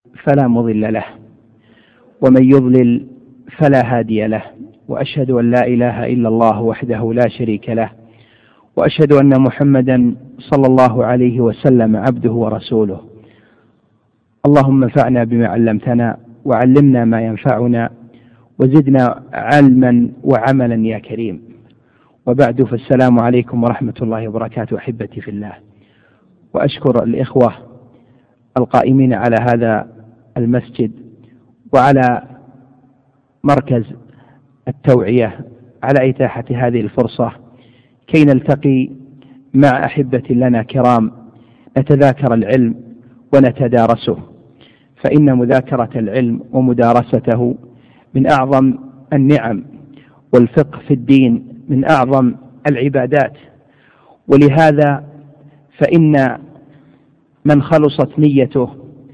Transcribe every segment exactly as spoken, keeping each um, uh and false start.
فلا مضل له ومن يضلل فلا هادي له، وأشهد أن لا إله إلا الله وحده لا شريك له، وأشهد أن محمدا صلى الله عليه وسلم عبده ورسوله. اللهم انفعنا بما علمتنا وعلمنا ما ينفعنا وزدنا علما وعملا يا كريم. وبعد، فالسلام عليكم ورحمة الله وبركاته أحبتي في الله. وأشكر الإخوة القائمين على هذا المسجد وعلى مركز التوعية على إتاحة هذه الفرصة كي نلتقي مع أحبة لنا كرام نتذاكر العلم ونتدارسه، فإن مذاكرة العلم ومدارسته من أعظم النعم، والفقه في الدين من أعظم العبادات. ولهذا فإن من خلصت نيته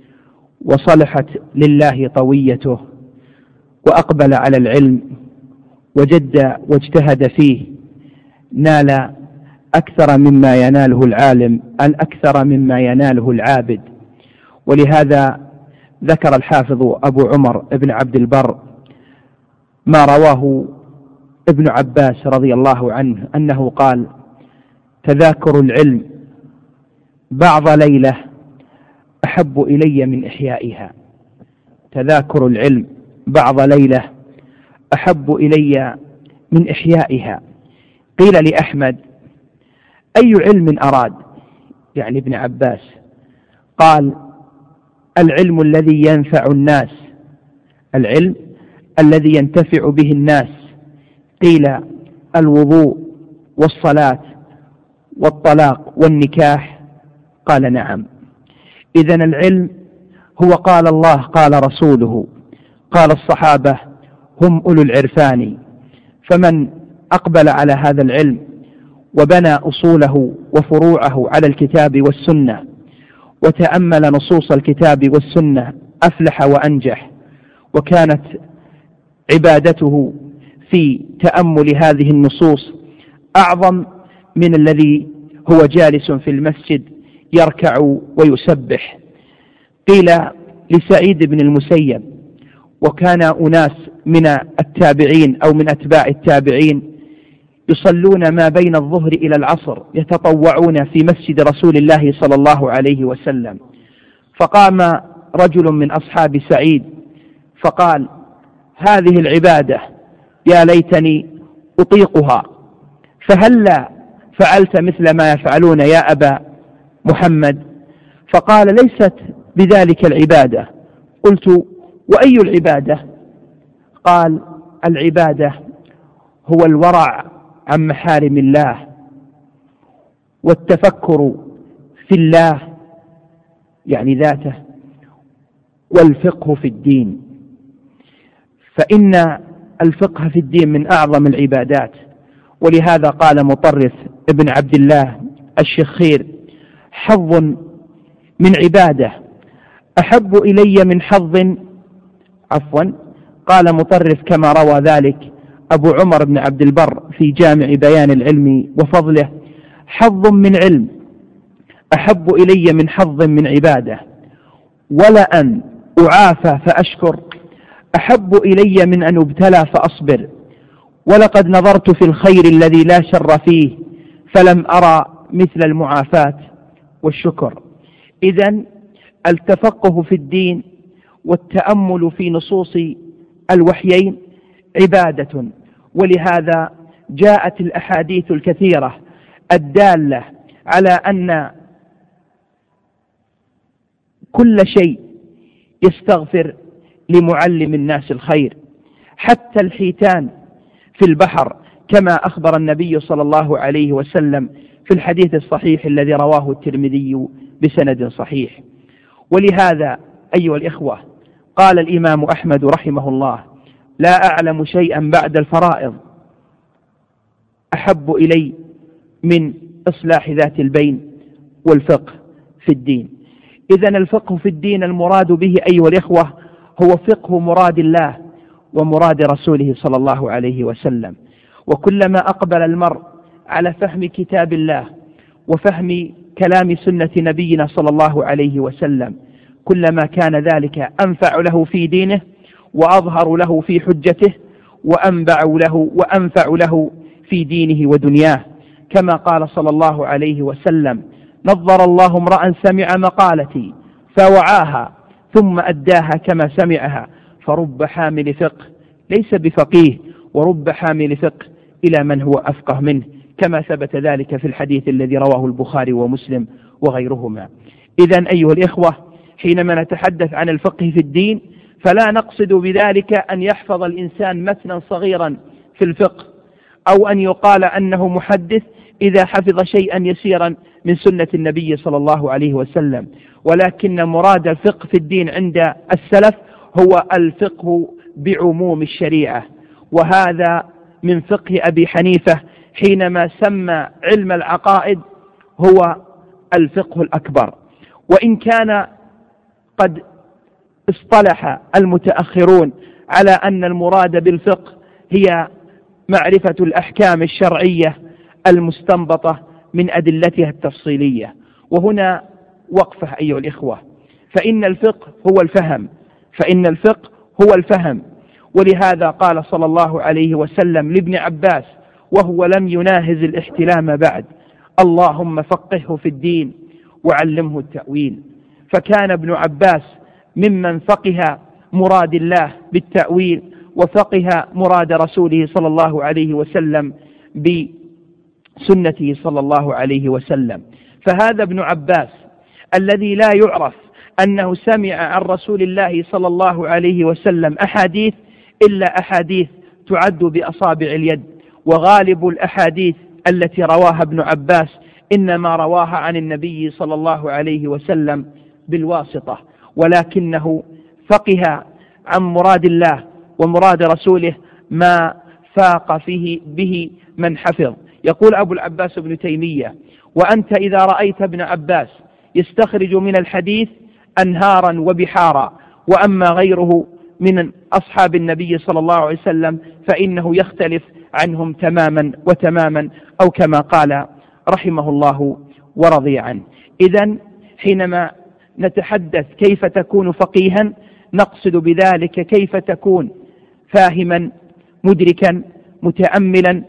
وصلحت لله طويته وأقبل على العلم وجد واجتهد فيه نال أكثر مما يناله العالم، الأكثر مما يناله العابد. ولهذا ذكر الحافظ أبو عمر ابن عبد البر ما رواه ابن عباس رضي الله عنه أنه قال: تذاكر العلم بعض ليلة أحب إلي من إحيائها. تذاكر العلم بعض ليلة أحب إلي من إحيائها. قيل لأحمد: أي علم أراد؟ يعني ابن عباس. قال: العلم الذي ينفع الناس، العلم الذي ينتفع به الناس. قيل: الوضوء والصلاة والطلاق والنكاح؟ قال: نعم. إذن العلم هو قال الله قال رسوله قال الصحابة هم أولو العرفان. فمن أقبل على هذا العلم وبنى أصوله وفروعه على الكتاب والسنة وتأمل نصوص الكتاب والسنة أفلح وأنجح، وكانت عبادته في تأمل هذه النصوص أعظم من الذي هو جالس في المسجد يركع ويسبح. قيل لسعيد بن المسيب، وكان أناس من التابعين أو من أتباع التابعين يصلون ما بين الظهر إلى العصر يتطوعون في مسجد رسول الله صلى الله عليه وسلم، فقام رجل من أصحاب سعيد فقال: هذه العبادة يا ليتني أطيقها، فهلا فعلت مثل ما يفعلون يا أبا محمد؟ فقال: ليست بذلك العبادة. قلت: وأي العبادة؟ قال: العبادة هو الورع عن محارم الله والتفكر في الله يعني ذاته والفقه في الدين. فإن الفقه في الدين من أعظم العبادات. ولهذا قال مطرف ابن عبد الله الشخير: حظ من عبادة أحب إلي من حظ عفوا قال مطرف كما روى ذلك أبو عمر بن عبد البر في جامع بيان العلم وفضله: حظ من علم أحب إلي من حظ من عبادة، ولا أن أعافى فأشكر أحب إلي من أن أبتلى فأصبر، ولقد نظرت في الخير الذي لا شر فيه فلم أرى مثل المعافاة والشكر. إذن التفقه في الدين والتأمل في نصوص الوحيين عبادة. ولهذا جاءت الأحاديث الكثيرة الدالة على أن كل شيء يستغفر لمعلم الناس الخير، حتى الحيتان في البحر، كما أخبر النبي صلى الله عليه وسلم في الحديث الصحيح الذي رواه الترمذي بسند صحيح. ولهذا أيها الإخوة قال الإمام أحمد رحمه الله: لا أعلم شيئا بعد الفرائض أحب إلي من إصلاح ذات البين والفقه في الدين. إذن الفقه في الدين المراد به أيها الإخوة هو فقه مراد الله ومراد رسوله صلى الله عليه وسلم. وكلما أقبل المرء على فهم كتاب الله وفهم كلام سنة نبينا صلى الله عليه وسلم كلما كان ذلك أنفع له في دينه وأظهر له في حجته وأنبع له وأنفع له في دينه ودنياه، كما قال صلى الله عليه وسلم: نظر الله امرأ سمع مقالتي فوعاها ثم أداها كما سمعها، فرب حامل فقه ليس بفقيه، ورب حامل فقه إلى من هو أفقه منه، كما ثبت ذلك في الحديث الذي رواه البخاري ومسلم وغيرهما. إذن أيها الإخوة، حينما نتحدث عن الفقه في الدين فلا نقصد بذلك أن يحفظ الإنسان متنا صغيرا في الفقه، أو أن يقال أنه محدث إذا حفظ شيئا يسيرا من سنة النبي صلى الله عليه وسلم، ولكن مراد الفقه في الدين عند السلف هو الفقه بعموم الشريعة، وهذا من فقه أبي حنيفة حينما سمى علم العقائد هو الفقه الأكبر. وإن كان قد اصطلح المتأخرون على أن المراد بالفقه هي معرفة الأحكام الشرعية المستنبطة من أدلتها التفصيلية، وهنا وقفة أيها الإخوة، فإن الفقه هو الفهم، فإن الفقه هو الفهم. ولهذا قال صلى الله عليه وسلم لابن عباس وهو لم يناهز الاحتلام بعد: اللهم فقهه في الدين وعلمه التأويل. فكان ابن عباس ممن فقه مراد الله بالتأويل، وفقه مراد رسوله صلى الله عليه وسلم بسنته صلى الله عليه وسلم. فهذا ابن عباس الذي لا يعرف أنه سمع عن رسول الله صلى الله عليه وسلم أحاديث إلا أحاديث تعد بأصابع اليد، وغالب الأحاديث التي رواها ابن عباس إنما رواها عن النبي صلى الله عليه وسلم بالواسطة، ولكنه فقه عن مراد الله ومراد رسوله ما فاق فيه به من حفظ. يقول أبو العباس ابن تيمية: وأنت إذا رأيت ابن عباس يستخرج من الحديث أنهارا وبحارا، وأما غيره من أصحاب النبي صلى الله عليه وسلم فإنه يختلف عنهم تماما وتماما، أو كما قال رحمه الله ورضي عنه. إذن حينما نتحدث كيف تكون فقيها نقصد بذلك كيف تكون فاهما مدركا متأملا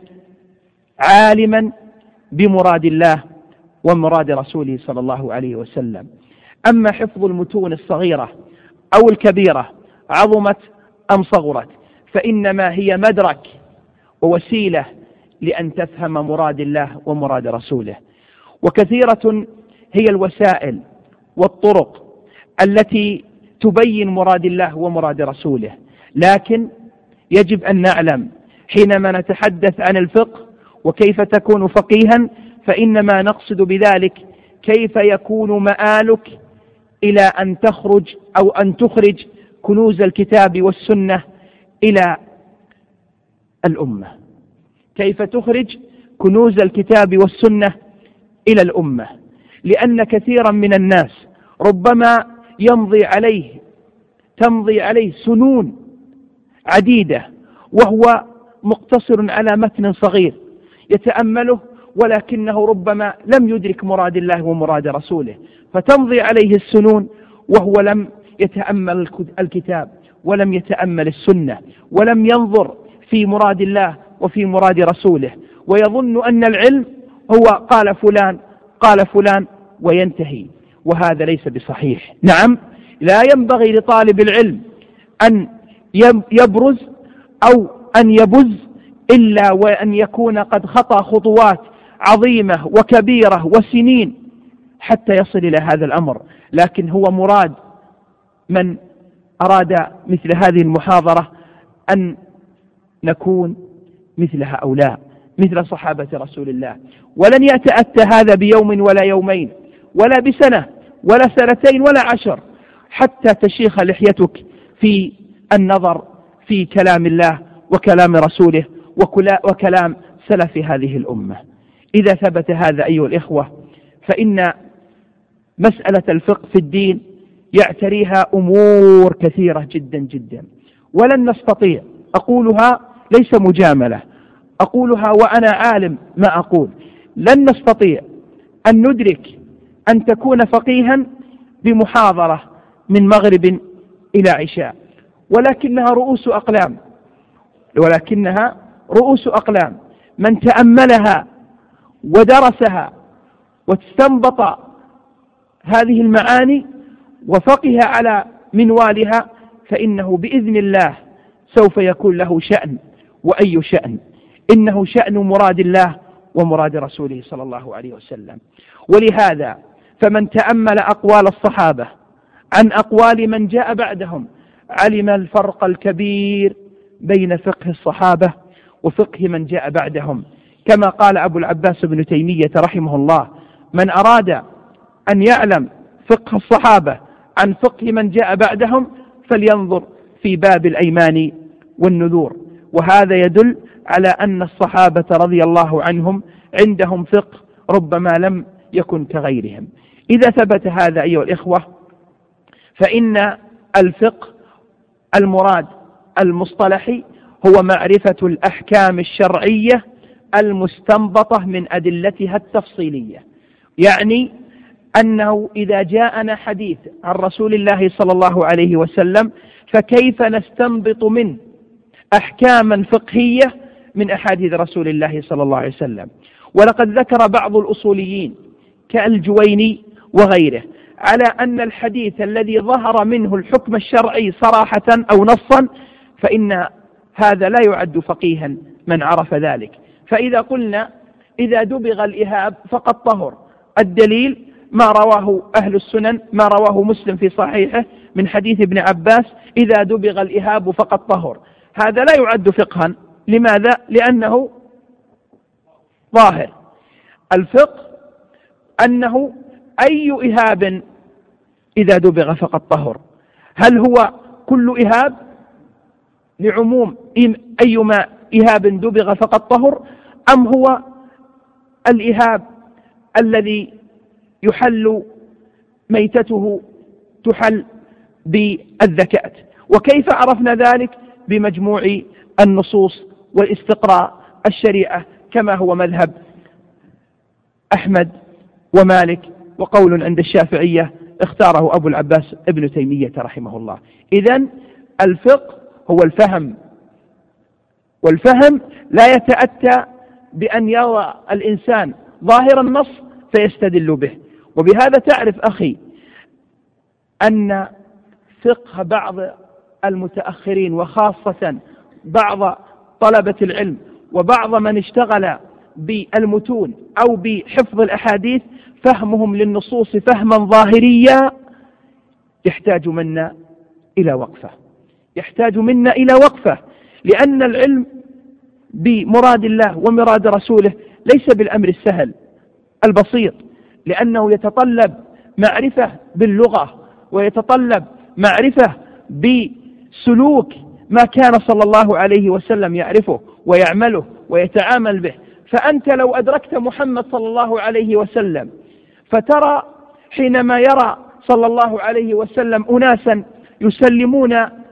عالما بمراد الله ومراد رسوله صلى الله عليه وسلم. أما حفظ المتون الصغيرة أو الكبيرة عظمت أم صغرت فإنما هي مدرك ووسيلة لأن تفهم مراد الله ومراد رسوله، وكثيرة هي الوسائل والطرق التي تبين مراد الله ومراد رسوله. لكن يجب أن نعلم حينما نتحدث عن الفقه وكيف تكون فقيها فإنما نقصد بذلك كيف يكون مآلك إلى أن تخرج أو أن تخرج كنوز الكتاب والسنة إلى الأمة، كيف تخرج كنوز الكتاب والسنة إلى الأمة. لأن كثيرا من الناس ربما يمضي عليه تمضي عليه سنون عديدة وهو مقتصر على متن صغير يتأمله، ولكنه ربما لم يدرك مراد الله ومراد رسوله، فتمضي عليه السنون وهو لم يتأمل الكتاب ولم يتأمل السنة ولم ينظر في مراد الله وفي مراد رسوله، ويظن أن العلم هو قال فلان قال فلان وينتهي، وهذا ليس بصحيح. نعم، لا ينبغي لطالب العلم أن يبرز أو أن يبز إلا وأن يكون قد خطى خطوات عظيمة وكبيرة وسنين حتى يصل إلى هذا الأمر. لكن هو مراد من أراد مثل هذه المحاضرة أن نكون مثل هؤلاء، مثل صحابة رسول الله. ولن يتأتى هذا بيوم ولا يومين ولا بسنة ولا سنتين ولا عشر حتى تشيخ لحيتك في النظر في كلام الله وكلام رسوله وكلام سلف هذه الأمة. إذا ثبت هذا أيها الإخوة فإن مسألة الفقه في الدين يعتريها أمور كثيرة جدا جدا، ولن نستطيع، أقولها ليس مجاملة، أقولها وأنا عالم ما أقول، لن نستطيع أن ندرك أن تكون فقيها بمحاضرة من مغرب إلى عشاء، ولكنها رؤوس أقلام ولكنها رؤوس أقلام من تأملها ودرسها واستنبط هذه المعاني وفقه على منوالها فإنه بإذن الله سوف يكون له شأن، وأي شأن؟ إنه شأن مراد الله ومراد رسوله صلى الله عليه وسلم. ولهذا فمن تأمل أقوال الصحابة عن أقوال من جاء بعدهم علم الفرق الكبير بين فقه الصحابة وفقه من جاء بعدهم، كما قال أبو العباس ابن تيمية رحمه الله: من أراد أن يعلم فقه الصحابة عن فقه من جاء بعدهم فلينظر في باب الأيمان والنذور. وهذا يدل على أن الصحابة رضي الله عنهم عندهم فقه ربما لم يكن كغيرهم. إذا ثبت هذا أيها الإخوة فإن الفقه المراد المصطلحي هو معرفة الأحكام الشرعية المستنبطة من أدلتها التفصيلية، يعني أنه إذا جاءنا حديث عن رسول الله صلى الله عليه وسلم فكيف نستنبط منه أحكاما فقهية من أحاديث رسول الله صلى الله عليه وسلم. ولقد ذكر بعض الأصوليين كالجويني وغيره على أن الحديث الذي ظهر منه الحكم الشرعي صراحة أو نصا فإن هذا لا يعد فقيها من عرف ذلك. فإذا قلنا إذا دبغ الإهاب فقد طهر، الدليل ما رواه أهل السنن، ما رواه مسلم في صحيحه من حديث ابن عباس: إذا دبغ الإهاب فقد طهر. هذا لا يعد فقها. لماذا؟ لأنه ظاهر. الفقه أنه أي إهاب إذا دبغ فقد طهر، هل هو كل إهاب لعموم أيما إهاب دبغ فقد طهر، أم هو الإهاب الذي يحل ميتته تحل بالذكاة؟ وكيف عرفنا ذلك؟ بمجموع النصوص واستقراء الشريعة، كما هو مذهب أحمد ومالك، وقول عند الشافعية اختاره أبو العباس ابن تيمية رحمه الله. إذن الفقه هو الفهم، والفهم لا يتأتى بأن يرى الإنسان ظاهر النص فيستدل به. وبهذا تعرف أخي أن فقه بعض المتأخرين وخاصة بعض طلبة العلم وبعض من اشتغل بالمتون أو بحفظ الأحاديث فهمهم للنصوص فهما ظاهريا يحتاج منا إلى وقفة يحتاج منا إلى وقفة لأن العلم بمراد الله ومراد رسوله ليس بالأمر السهل البسيط، لأنه يتطلب معرفة باللغة ويتطلب معرفة بسلوك ما كان صلى الله عليه وسلم يعرفه ويعمله ويتعامل به. فأنت لو أدركت محمد صلى الله عليه وسلم فترى حينما يرى صلى الله عليه وسلم أناسا يسلمون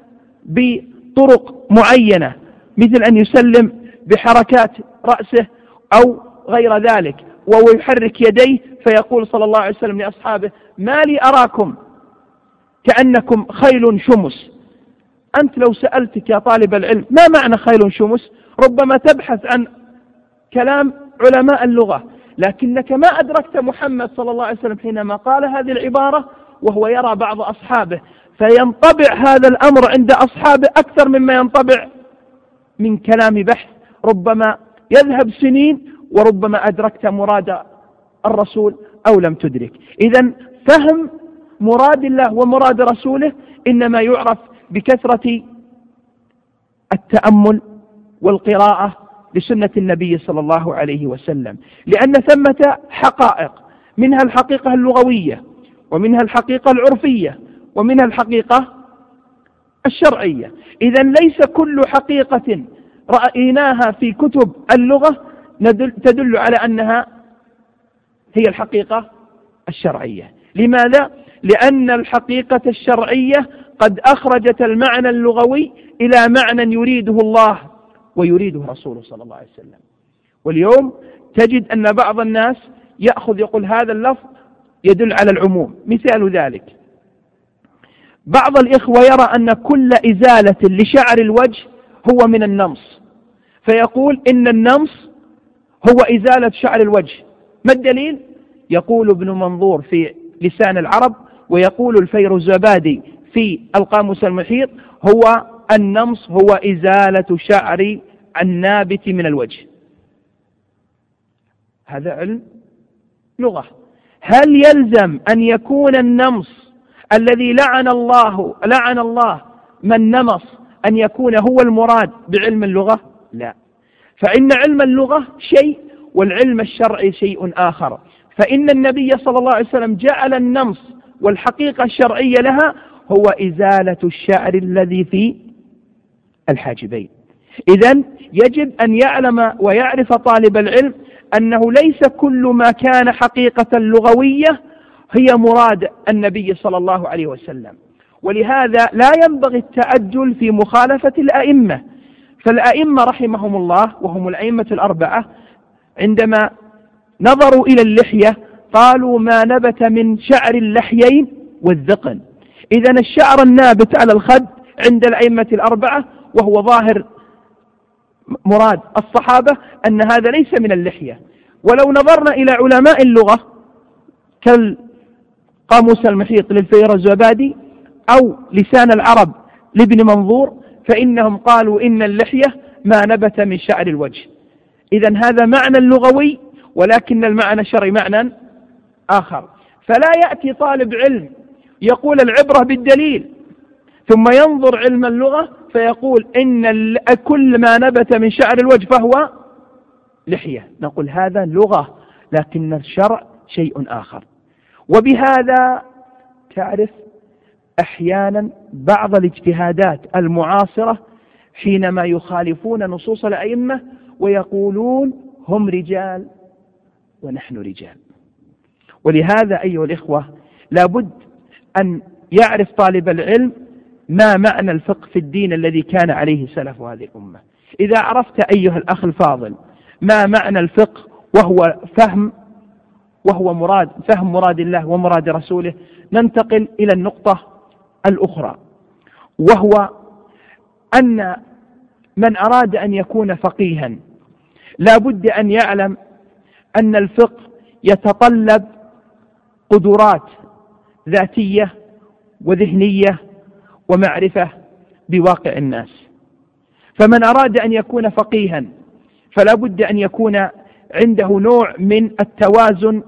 بطرق معينة، مثل أن يسلم بحركات رأسه أو غير ذلك، وهو يحرك يديه فيقول صلى الله عليه وسلم لأصحابه: ما لي أراكم كأنكم خيل شمس. أنت لو سألتك يا طالب العلم ما معنى خيل شمس ربما تبحث عن كلام علماء اللغة، لكنك ما أدركت محمد صلى الله عليه وسلم حينما قال هذه العبارة وهو يرى بعض أصحابه، فينطبع هذا الأمر عند أصحابه أكثر مما ينطبع من كلام بحث ربما يذهب سنين، وربما أدركت مراد الرسول أو لم تدرك. إذن فهم مراد الله ومراد رسوله إنما يعرف بكثرة التأمل والقراءة لسنة النبي صلى الله عليه وسلم، لأن ثمة حقائق، منها الحقيقة اللغوية ومنها الحقيقة العرفية ومنها الحقيقة الشرعية. إذن ليس كل حقيقة رأيناها في كتب اللغة تدل على أنها هي الحقيقة الشرعية. لماذا؟ لأن الحقيقة الشرعية قد أخرجت المعنى اللغوي إلى معنى يريده الله ويريده رسوله صلى الله عليه وسلم. واليوم تجد أن بعض الناس يأخذ يقول هذا اللفظ يدل على العموم. مثال ذلك بعض الإخوة يرى أن كل إزالة لشعر الوجه هو من النمص، فيقول إن النمص هو إزالة شعر الوجه. ما الدليل؟ يقول ابن منظور في لسان العرب ويقول الفيروزابادي في القاموس المحيط: هو النمص هو إزالة شعر النابت من الوجه. هذا علم لغة. هل يلزم أن يكون النمص الذي لعن الله لعن الله من نمص أن يكون هو المراد بعلم اللغة؟ لا، فإن علم اللغة شيء والعلم الشرعي شيء آخر. فإن النبي صلى الله عليه وسلم جعل النمص والحقيقة الشرعية لها هو إزالة الشعر الذي في الحاجبين. إذن يجب أن يعلم ويعرف طالب العلم أنه ليس كل ما كان حقيقة لغوية هي مراد النبي صلى الله عليه وسلم، ولهذا لا ينبغي التعجل في مخالفة الأئمة. فالأئمة رحمهم الله وهم الأئمة الأربعة عندما نظروا إلى اللحية قالوا: ما نبت من شعر اللحيين والذقن. إذن الشعر النابت على الخد عند الأئمة الأربعة، وهو ظاهر مراد الصحابة، أن هذا ليس من اللحية. ولو نظرنا إلى علماء اللغة كالقاموس المحيط للفيروزابادي أو لسان العرب لابن منظور، فإنهم قالوا إن اللحية ما نبت من شعر الوجه. إذن هذا معنى لغوي، ولكن المعنى الشرعي معنى آخر. فلا يأتي طالب علم يقول العبرة بالدليل ثم ينظر علم اللغة فيقول إن كل ما نبت من شعر الوجه فهو لحية. نقول هذا لغة، لكن الشرع شيء آخر. وبهذا تعرف أحيانا بعض الاجتهادات المعاصرة حينما يخالفون نصوص الأئمة ويقولون هم رجال ونحن رجال. ولهذا أيها الإخوة لابد أن يعرف طالب العلم ما معنى الفقه في الدين الذي كان عليه سلف هذه الأمة. إذا عرفت أيها الأخ الفاضل ما معنى الفقه وهو فهم وهو مراد فهم مراد الله ومراد رسوله، ننتقل إلى النقطة الأخرى، وهو أن من أراد أن يكون فقيها لا بد أن يعلم أن الفقه يتطلب قدرات ذاتية وذهنية ومعرفة بواقع الناس. فمن أراد أن يكون فقيها فلا بد أن يكون عنده نوع من التوازن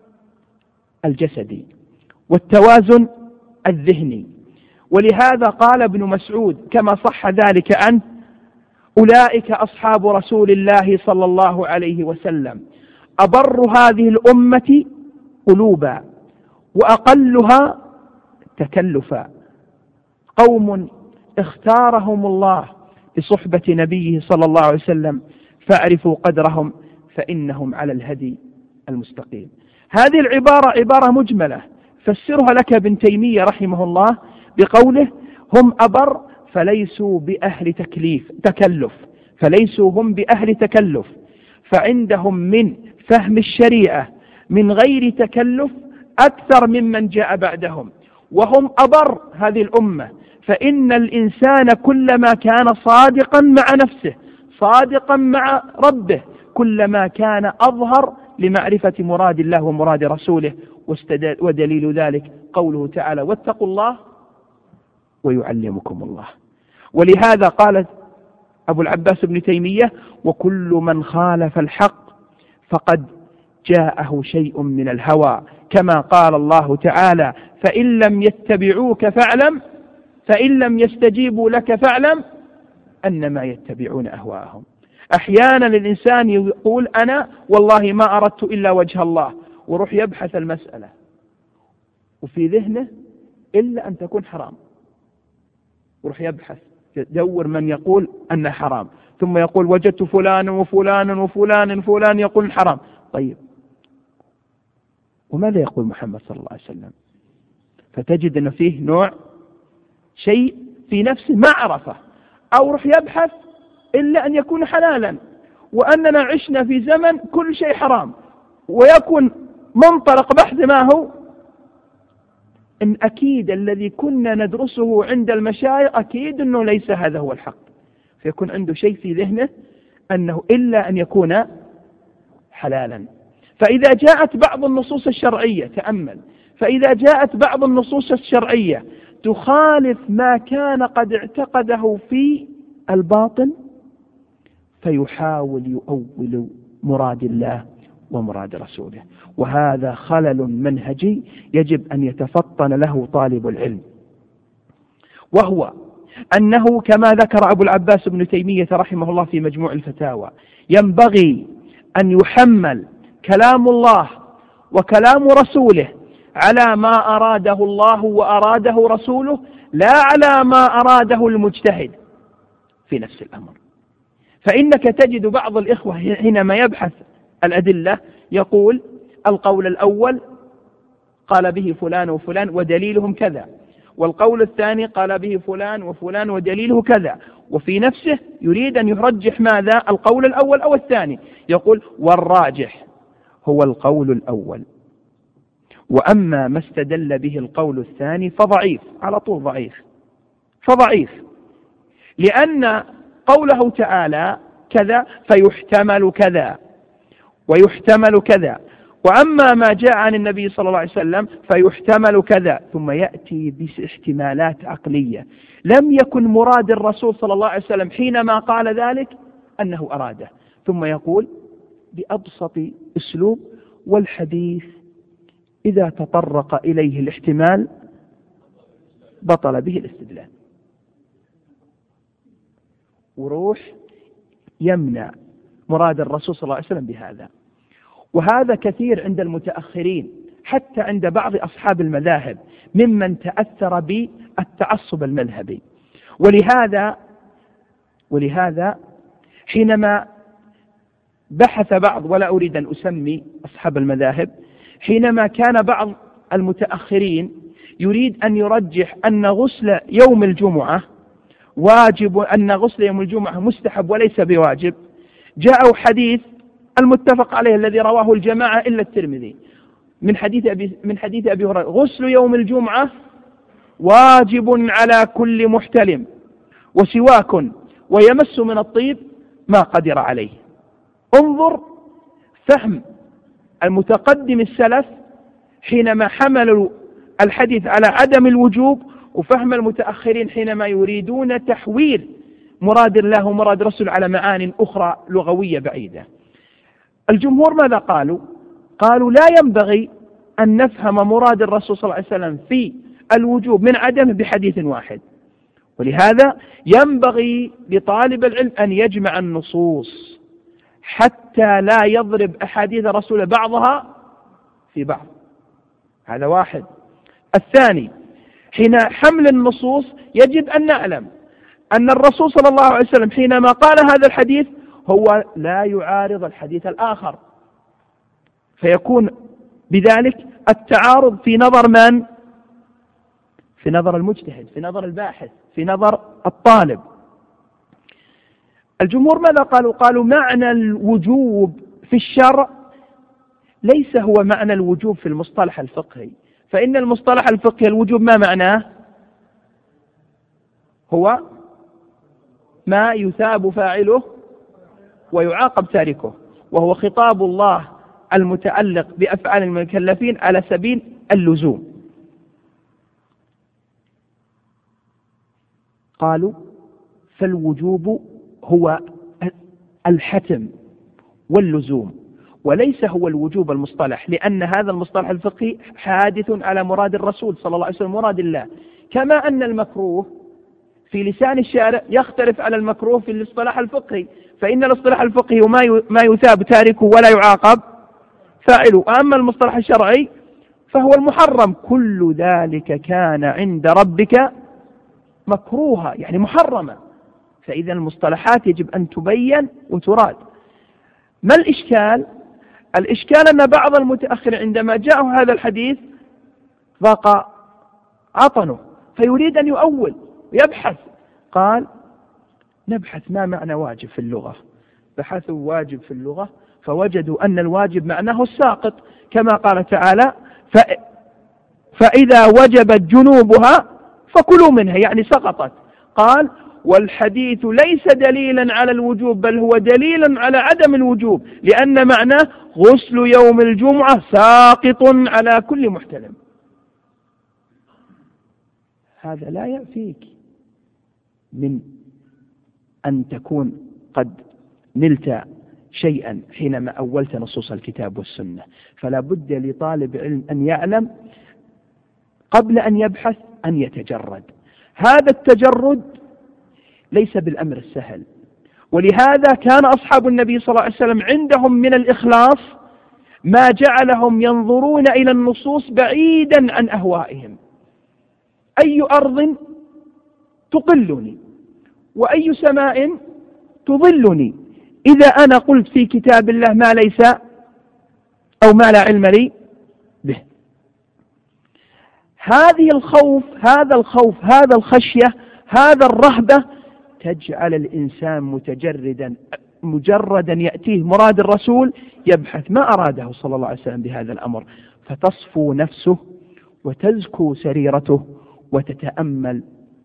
الجسدي والتوازن الذهني. ولهذا قال ابن مسعود كما صح ذلك عنه: أولئك أصحاب رسول الله صلى الله عليه وسلم أبر هذه الأمة قلوبا وأقلها تكلفا، قوم اختارهم الله لصحبة نبيه صلى الله عليه وسلم فاعرفوا قدرهم فإنهم على الهدي المستقيم. هذه العبارة عبارة مجملة فسرها لك ابن تيمية رحمه الله بقوله: هم أبر فليسوا بأهل تكليف تكلف فليسوا هم بأهل تكلف، فعندهم من فهم الشريعة من غير تكلف أكثر ممن جاء بعدهم، وهم أبر هذه الأمة. فإن الإنسان كلما كان صادقا مع نفسه صادقا مع ربه كلما كان أظهر لمعرفة مراد الله ومراد رسوله. ودليل ذلك قوله تعالى: واتقوا الله ويعلمكم الله. ولهذا قال أبو العباس ابن تيمية: وكل من خالف الحق فقد جاءه شيء من الهوى، كما قال الله تعالى: فإن لم يتبعوك فاعلم فإن لم يستجيبوا لك فاعلم أنما يتبعون أهواءهم. أحيانا الإنسان يقول: أنا والله ما أردت إلا وجه الله، وروح يبحث المسألة وفي ذهنه إلا أن تكون حرام، وروح يبحث يدور من يقول أنه حرام، ثم يقول وجدت فلانا وفلانا وفلانا فلان يقول حرام. طيب وماذا يقول محمد صلى الله عليه وسلم؟ فتجد أن فيه نوع شيء في نفسه ما عرفه، أو روح يبحث إلا أن يكون حلالا، وأننا عشنا في زمن كل شيء حرام، ويكون منطلق بحث ما هو إن أكيد الذي كنا ندرسه عند المشايخ أكيد أنه ليس هذا هو الحق، فيكون عنده شيء في ذهنه أنه إلا أن يكون حلالا. فإذا جاءت بعض النصوص الشرعية، تأمل، فإذا جاءت بعض النصوص الشرعية تخالف ما كان قد اعتقده في الباطن فيحاول يؤول مراد الله ومراد رسوله، وهذا خلل منهجي يجب أن يتفطن له طالب العلم، وهو أنه كما ذكر أبو العباس ابن تيمية رحمه الله في مجموع الفتاوى ينبغي أن يحمل كلام الله وكلام رسوله على ما أراده الله وأراده رسوله، لا على ما أراده المجتهد في نفس الأمر. فإنك تجد بعض الإخوة حينما يبحث الأدلة يقول القول الأول قال به فلان وفلان ودليلهم كذا، والقول الثاني قال به فلان وفلان ودليله كذا، وفي نفسه يريد أن يرجح ماذا؟ القول الأول أو الثاني، يقول والراجح هو القول الأول، وأما ما استدل به القول الثاني فضعيف، على طول ضعيف، فضعيف، لأن قوله تعالى كذا فيحتمل كذا ويحتمل كذا، وأما ما جاء عن النبي صلى الله عليه وسلم فيحتمل كذا، ثم يأتي باحتمالات عقلية لم يكن مراد الرسول صلى الله عليه وسلم حينما قال ذلك أنه أراده، ثم يقول بأبسط أسلوب والحديث إذا تطرق إليه الاحتمال بطل به الاستدلال، وروح يمنع مراد الرسول صلى الله عليه وسلم بهذا. وهذا كثير عند المتأخرين، حتى عند بعض أصحاب المذاهب ممن تأثر بالتعصب المذهبي. ولهذا ولهذا حينما بحث بعض، ولا أريد أن أسمي أصحاب المذاهب، حينما كان بعض المتأخرين يريد أن يرجح أن غسل يوم الجمعة واجب، أن غسل يوم الجمعة مستحب وليس بواجب، جاءوا حديث المتفق عليه الذي رواه الجماعة إلا الترمذي من حديث أبي من حديث أبي هريرة: غسل يوم الجمعة واجب على كل محتلم، وسواك ويمس من الطيب ما قدر عليه. انظر فهم المتقدم السلف حينما حملوا الحديث على عدم الوجوب، وفهم المتأخرين حينما يريدون تحويل مراد الله ومراد رسول على معان أخرى لغوية بعيدة. الجمهور ماذا قالوا؟ قالوا لا ينبغي أن نفهم مراد الرسول صلى الله عليه وسلم في الوجوب من عدمه بحديث واحد، ولهذا ينبغي لطالب العلم أن يجمع النصوص حتى لا يضرب أحاديث رسول بعضها في بعض. هذا واحد. الثاني، حين حمل النصوص يجب أن نعلم أن الرسول صلى الله عليه وسلم حينما قال هذا الحديث هو لا يعارض الحديث الآخر، فيكون بذلك التعارض في نظر من؟ في نظر المجتهد، في نظر الباحث، في نظر الطالب. الجمهور ماذا قالوا؟ قالوا معنى الوجوب في الشرع ليس هو معنى الوجوب في المصطلح الفقهي، فإن المصطلح الفقهي الوجوب ما معناه؟ هو ما يثاب فاعله ويعاقب تاركه، وهو خطاب الله المتعلق بأفعال المكلفين على سبيل اللزوم. قالوا فالوجوب هو الحتم واللزوم، وليس هو الوجوب المصطلح، لأن هذا المصطلح الفقهي حادث على مراد الرسول صلى الله عليه وسلم مراد الله، كما أن المكروه في لسان الشارع يختلف على المكروه في الاصطلاح الفقهي، فإن الاصطلاح الفقهي ما يثاب تاركه ولا يعاقب فاعله، أما المصطلح الشرعي فهو المحرم. كل ذلك كان عند ربك مكروها، يعني محرمة. فإذا المصطلحات يجب أن تبين وتراد. ما الإشكال؟ الإشكال أن بعض المتأخر عندما جاءه هذا الحديث ضاق عطنه، فيريد أن يؤول ويبحث. قال نبحث ما معنى واجب في اللغة. بحثوا واجب في اللغة فوجدوا أن الواجب معناه الساقط، كما قال تعالى فإذا وجبت جنوبها فكلوا منها، يعني سقطت. قال: والحديث ليس دليلا على الوجوب، بل هو دليل على عدم الوجوب، لأن معناه غسل يوم الجمعة ساقط على كل محتلم. هذا لا يعفيك من أن تكون قد نلت شيئا حينما أولت نصوص الكتاب والسنة. فلا بد لطالب علم أن يعلم قبل أن يبحث أن يتجرد. هذا التجرد ليس بالأمر السهل، ولهذا كان أصحاب النبي صلى الله عليه وسلم عندهم من الإخلاص ما جعلهم ينظرون إلى النصوص بعيدا عن أهوائهم. أي أرض تقلني وأي سماء تظلني إذا أنا قلت في كتاب الله ما ليس أو ما لا علم لي به. هذه الخوف هذا الخوف هذا الخشية هذا الرهبة تجعل الإنسان متجردا، مجردا يأتيه مراد الرسول يبحث ما أراده صلى الله عليه وسلم بهذا الأمر، فتصفو نفسه وتزكو سريرته وتتأمل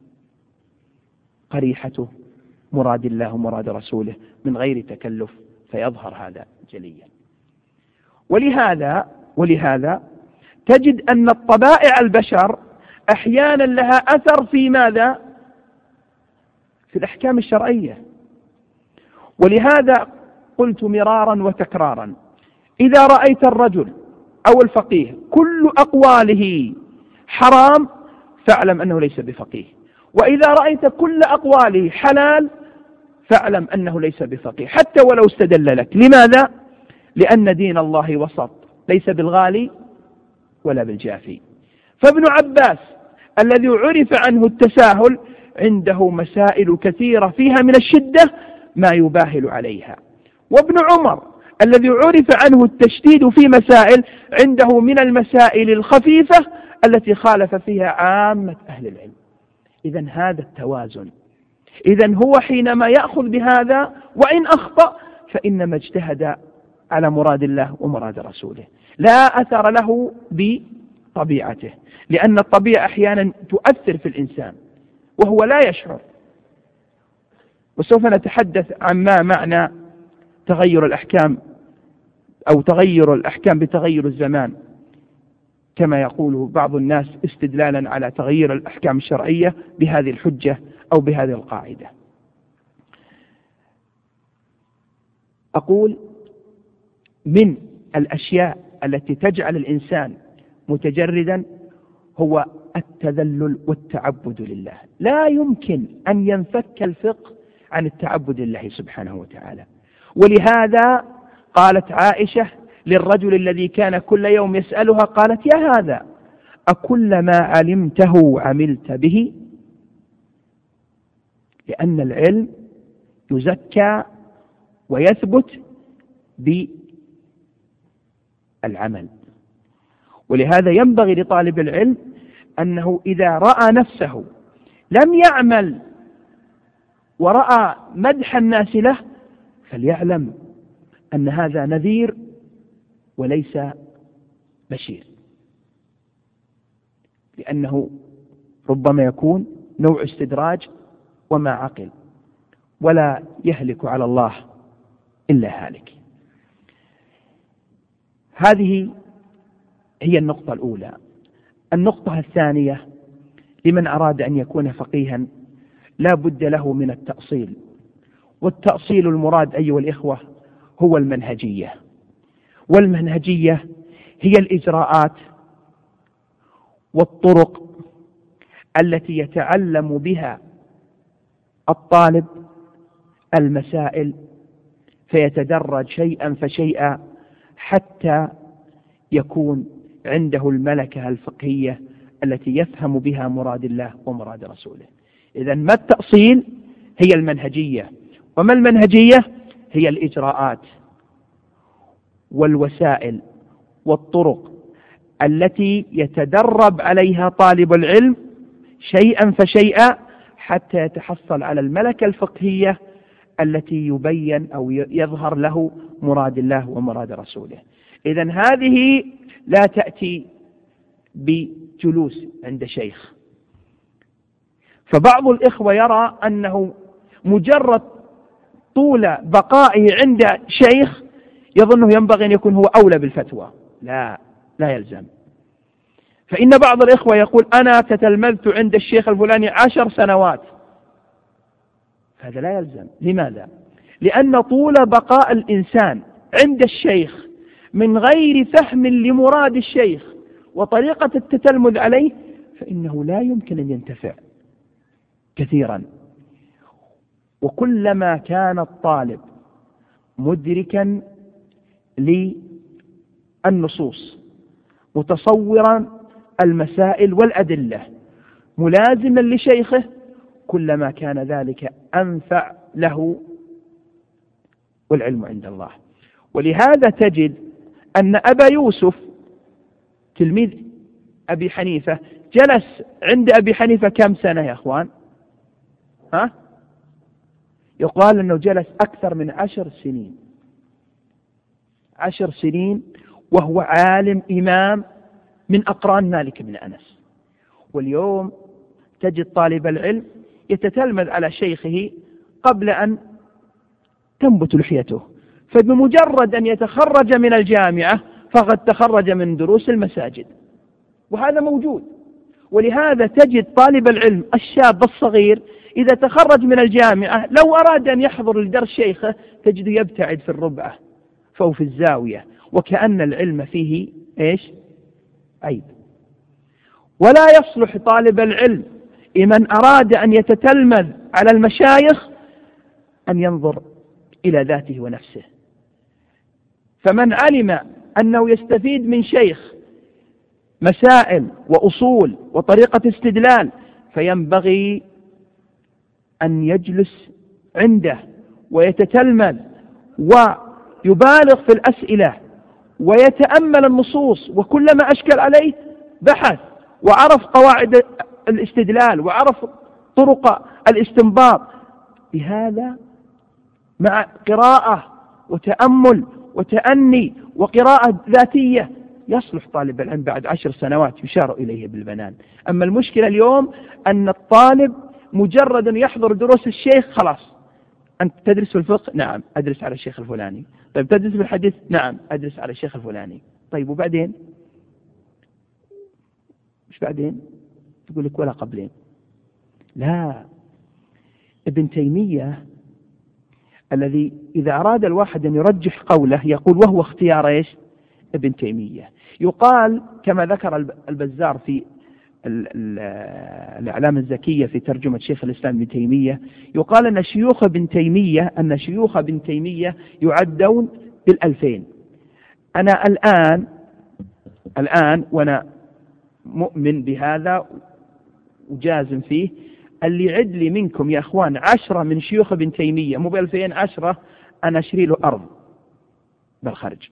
قريحته مراد الله ومراد رسوله من غير تكلف، فيظهر هذا جليا. ولهذا ولهذا تجد أن الطبائع البشر أحيانا لها أثر في ماذا؟ في الأحكام الشرعية. ولهذا قلت مرارا وتكرارا: إذا رأيت الرجل أو الفقيه كل أقواله حرام فاعلم أنه ليس بفقيه، وإذا رأيت كل أقواله حلال فاعلم أنه ليس بفقيه، حتى ولو استدل لك. لماذا؟ لأن دين الله وسط، ليس بالغالي ولا بالجافي. فابن عباس الذي عرف عنه التساهل عنده مسائل كثيرة فيها من الشدة ما يباهل عليها، وابن عمر الذي عرف عنه التشديد في مسائل عنده من المسائل الخفيفة التي خالف فيها عامة أهل العلم. إذن هذا التوازن. إذن هو حينما يأخذ بهذا وإن أخطأ فإنما اجتهد على مراد الله ومراد رسوله، لا أثر له بطبيعته، لأن الطبيعة أحيانا تؤثر في الإنسان وهو لا يشعر. وسوف نتحدث عن ما معنى تغير الأحكام أو تغير الأحكام بتغير الزمان، كما يقول بعض الناس استدلالا على تغيير الأحكام الشرعية بهذه الحجة أو بهذه القاعدة. أقول من الأشياء التي تجعل الإنسان متجردا هو التذلل والتعبد لله. لا يمكن أن ينفك الفقه عن التعبد لله سبحانه وتعالى. ولهذا قالت عائشة للرجل الذي كان كل يوم يسألها، قالت: يا هذا أكل ما علمته عملت به؟ لأن العلم يزكى ويثبت بالعمل. ولهذا ينبغي لطالب العلم أنه إذا رأى نفسه لم يعمل ورأى مدح الناس له فليعلم أن هذا نذير وليس بشير، لأنه ربما يكون نوع استدراج وما عقل، ولا يهلك على الله إلا هالك. هذه هي النقطة الأولى. النقطة الثانية: لمن أراد أن يكون فقيها لا بد له من التأصيل، والتأصيل المراد أيها الإخوة هو المنهجية. والمنهجية هي الإجراءات والطرق التي يتعلم بها الطالب المسائل، فيتدرج شيئا فشيئا حتى يكون عنده الملكة الفقهية التي يفهم بها مراد الله ومراد رسوله. إذن ما التأصيل؟ هي المنهجية. وما المنهجية؟ هي الإجراءات والوسائل والطرق التي يتدرب عليها طالب العلم شيئا فشيئا حتى يتحصل على الملكة الفقهية التي يبين أو يظهر له مراد الله ومراد رسوله. إذن هذه لا تأتي بجلوس عند شيخ. فبعض الإخوة يرى أنه مجرد طول بقائه عند شيخ يظنه ينبغي أن يكون هو أولى بالفتوى. لا، لا يلزم. فإن بعض الإخوة يقول أنا تتلمذت عند الشيخ الفلاني عشر سنوات، هذا لا يلزم. لماذا؟ لأن طول بقاء الإنسان عند الشيخ من غير فهم لمراد الشيخ وطريقة التتلمذ عليه فإنه لا يمكن أن ينتفع كثيرا. وكلما كان الطالب مدركا للنصوص متصورا المسائل والأدلة ملازما لشيخه كلما كان ذلك أنفع له والعلم عند الله. ولهذا تجد أن أبا يوسف تلميذ أبي حنيفة جلس عند أبي حنيفة كم سنة يا أخوان؟ ها؟ يقال أنه جلس أكثر من عشر سنين عشر سنين وهو عالم إمام من أقران مالك بن أنس. واليوم تجد طالب العلم يتتلمذ على شيخه قبل أن تنبت لحيته، فبمجرد أن يتخرج من الجامعة فقد تخرج من دروس المساجد، وهذا موجود. ولهذا تجد طالب العلم الشاب الصغير إذا تخرج من الجامعة لو أراد أن يحضر لدرس شيخه تجده يبتعد في الربعة فهو في الزاوية، وكأن العلم فيه إيش؟ عيب. ولا يصلح طالب العلم لمن أراد أن يتتلمذ على المشايخ أن ينظر إلى ذاته ونفسه. فمن علم أنه يستفيد من شيخ مسائل وأصول وطريقة استدلال فينبغي أن يجلس عنده ويتتلمذ ويبالغ في الأسئلة ويتأمل النصوص، وكلما أشكل عليه بحث وعرف قواعد الاستدلال وعرف طرق الاستنباط. بهذا مع قراءة وتأمل وتأني وقراءة ذاتية يصلح طالب العلم بعد عشر سنوات يشار إليه بالبنان. أما المشكلة اليوم أن الطالب مجرد أن يحضر دروس الشيخ خلاص. أنت تدرس في الفقه؟ نعم أدرس على الشيخ الفلاني. طيب تدرس في الحديث؟ نعم أدرس على الشيخ الفلاني. طيب وبعدين؟ مش بعدين؟ تقول لك ولا قبلين. لا، ابن تيمية الذي إذا أراد الواحد أن يرجح قوله يقول وهو اختيار إيش؟ ابن تيمية. يقال كما ذكر البزار في الإعلام الزكية في ترجمة شيخ الإسلام ابن تيمية، يقال أن شيوخ ابن تيمية أن شيوخ ابن تيمية يعدون بالألفين. أنا الآن الآن وأنا مؤمن بهذا وجازم فيه، اللي يعد لي منكم يا أخوان عشرة من شيوخ ابن تيمية مو بألفين، عشرة أنا أشري له أرض بالخرج.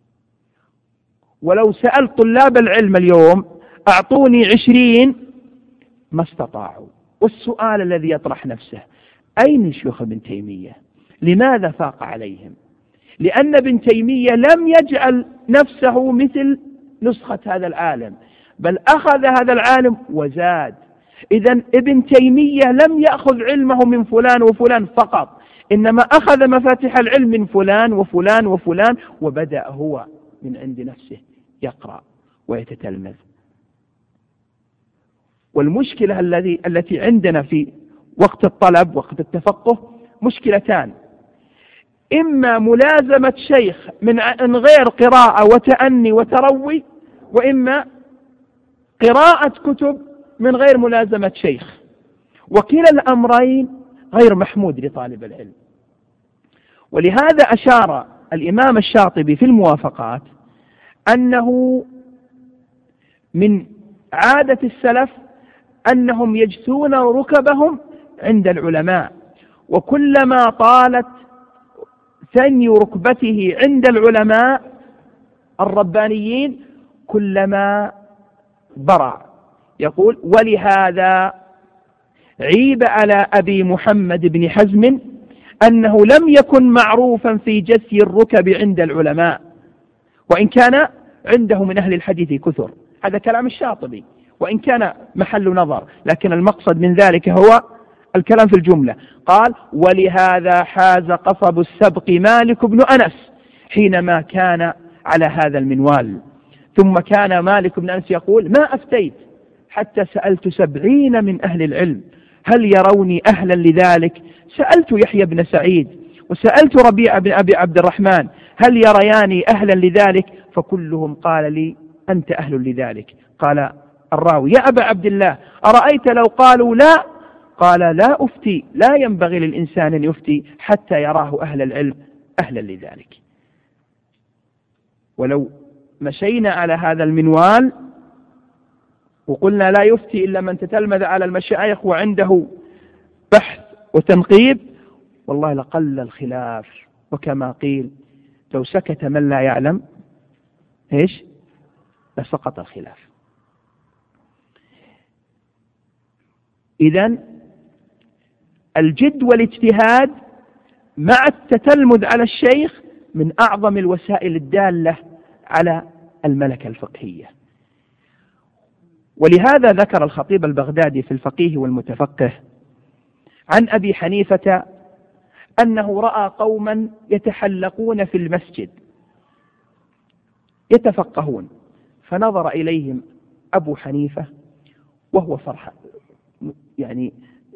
ولو سألت طلاب العلم اليوم أعطوني عشرين ما استطاعوا. والسؤال الذي يطرح نفسه أين شيوخ ابن تيمية؟ لماذا فاق عليهم؟ لأن ابن تيمية لم يجعل نفسه مثل نسخة هذا العالم، بل أخذ هذا العالم وزاد. إذن ابن تيمية لم يأخذ علمه من فلان وفلان فقط، إنما أخذ مفاتيح العلم من فلان وفلان وفلان، وبدأ هو من عند نفسه يقرأ ويتتلمذ. والمشكلة الذي التي عندنا في وقت الطلب وقت التفقه مشكلتان: إما ملازمة شيخ من غير قراءة وتأني وتروي، وإما قراءة كتب من غير ملازمة شيخ. وكلا الأمرين غير محمود لطالب العلم. ولهذا أشار الإمام الشاطبي في الموافقات أنه من عادة السلف أنهم يجثون ركبهم عند العلماء، وكلما طالت ثني ركبته عند العلماء الربانيين كلما برع. يقول: ولهذا عيب على أبي محمد بن حزم أنه لم يكن معروفا في جثي الركب عند العلماء، وإن كان عنده من أهل الحديث كثر، هذا كلام الشاطبي وإن كان محل نظر، لكن المقصد من ذلك هو الكلام في الجملة. قال: ولهذا حاز قصب السبق مالك بن أنس حينما كان على هذا المنوال. ثم كان مالك بن أنس يقول: ما أفتيت حتى سألت سبعين من أهل العلم هل يروني أهلا لذلك؟ سألت يحيى بن سعيد وسألت ربيع بن أبي عبد الرحمن هل يرياني أهلا لذلك؟ فكلهم قال لي أنت أهل لذلك. قال الراوي: يا أبا عبد الله أرأيت لو قالوا لا؟ قال: لا أفتي، لا ينبغي للإنسان أن يفتي حتى يراه أهل العلم أهلا لذلك. ولو مشينا على هذا المنوال وقلنا لا يفتي إلا من تتلمذ على المشايخ وعنده بحث وتنقيب، والله لقل الخلاف. وكما قيل: لو سكت من لا يعلم إيش لسقط الخلاف. إذن الجد والاجتهاد مع التتلمذ على الشيخ من أعظم الوسائل الدالة على الملكة الفقهية. ولهذا ذكر الخطيب البغدادي في الفقيه والمتفقه عن أبي حنيفة أنه رأى قوما يتحلقون في المسجد يتفقهون، فنظر إليهم أبو حنيفة وهو فرح يعني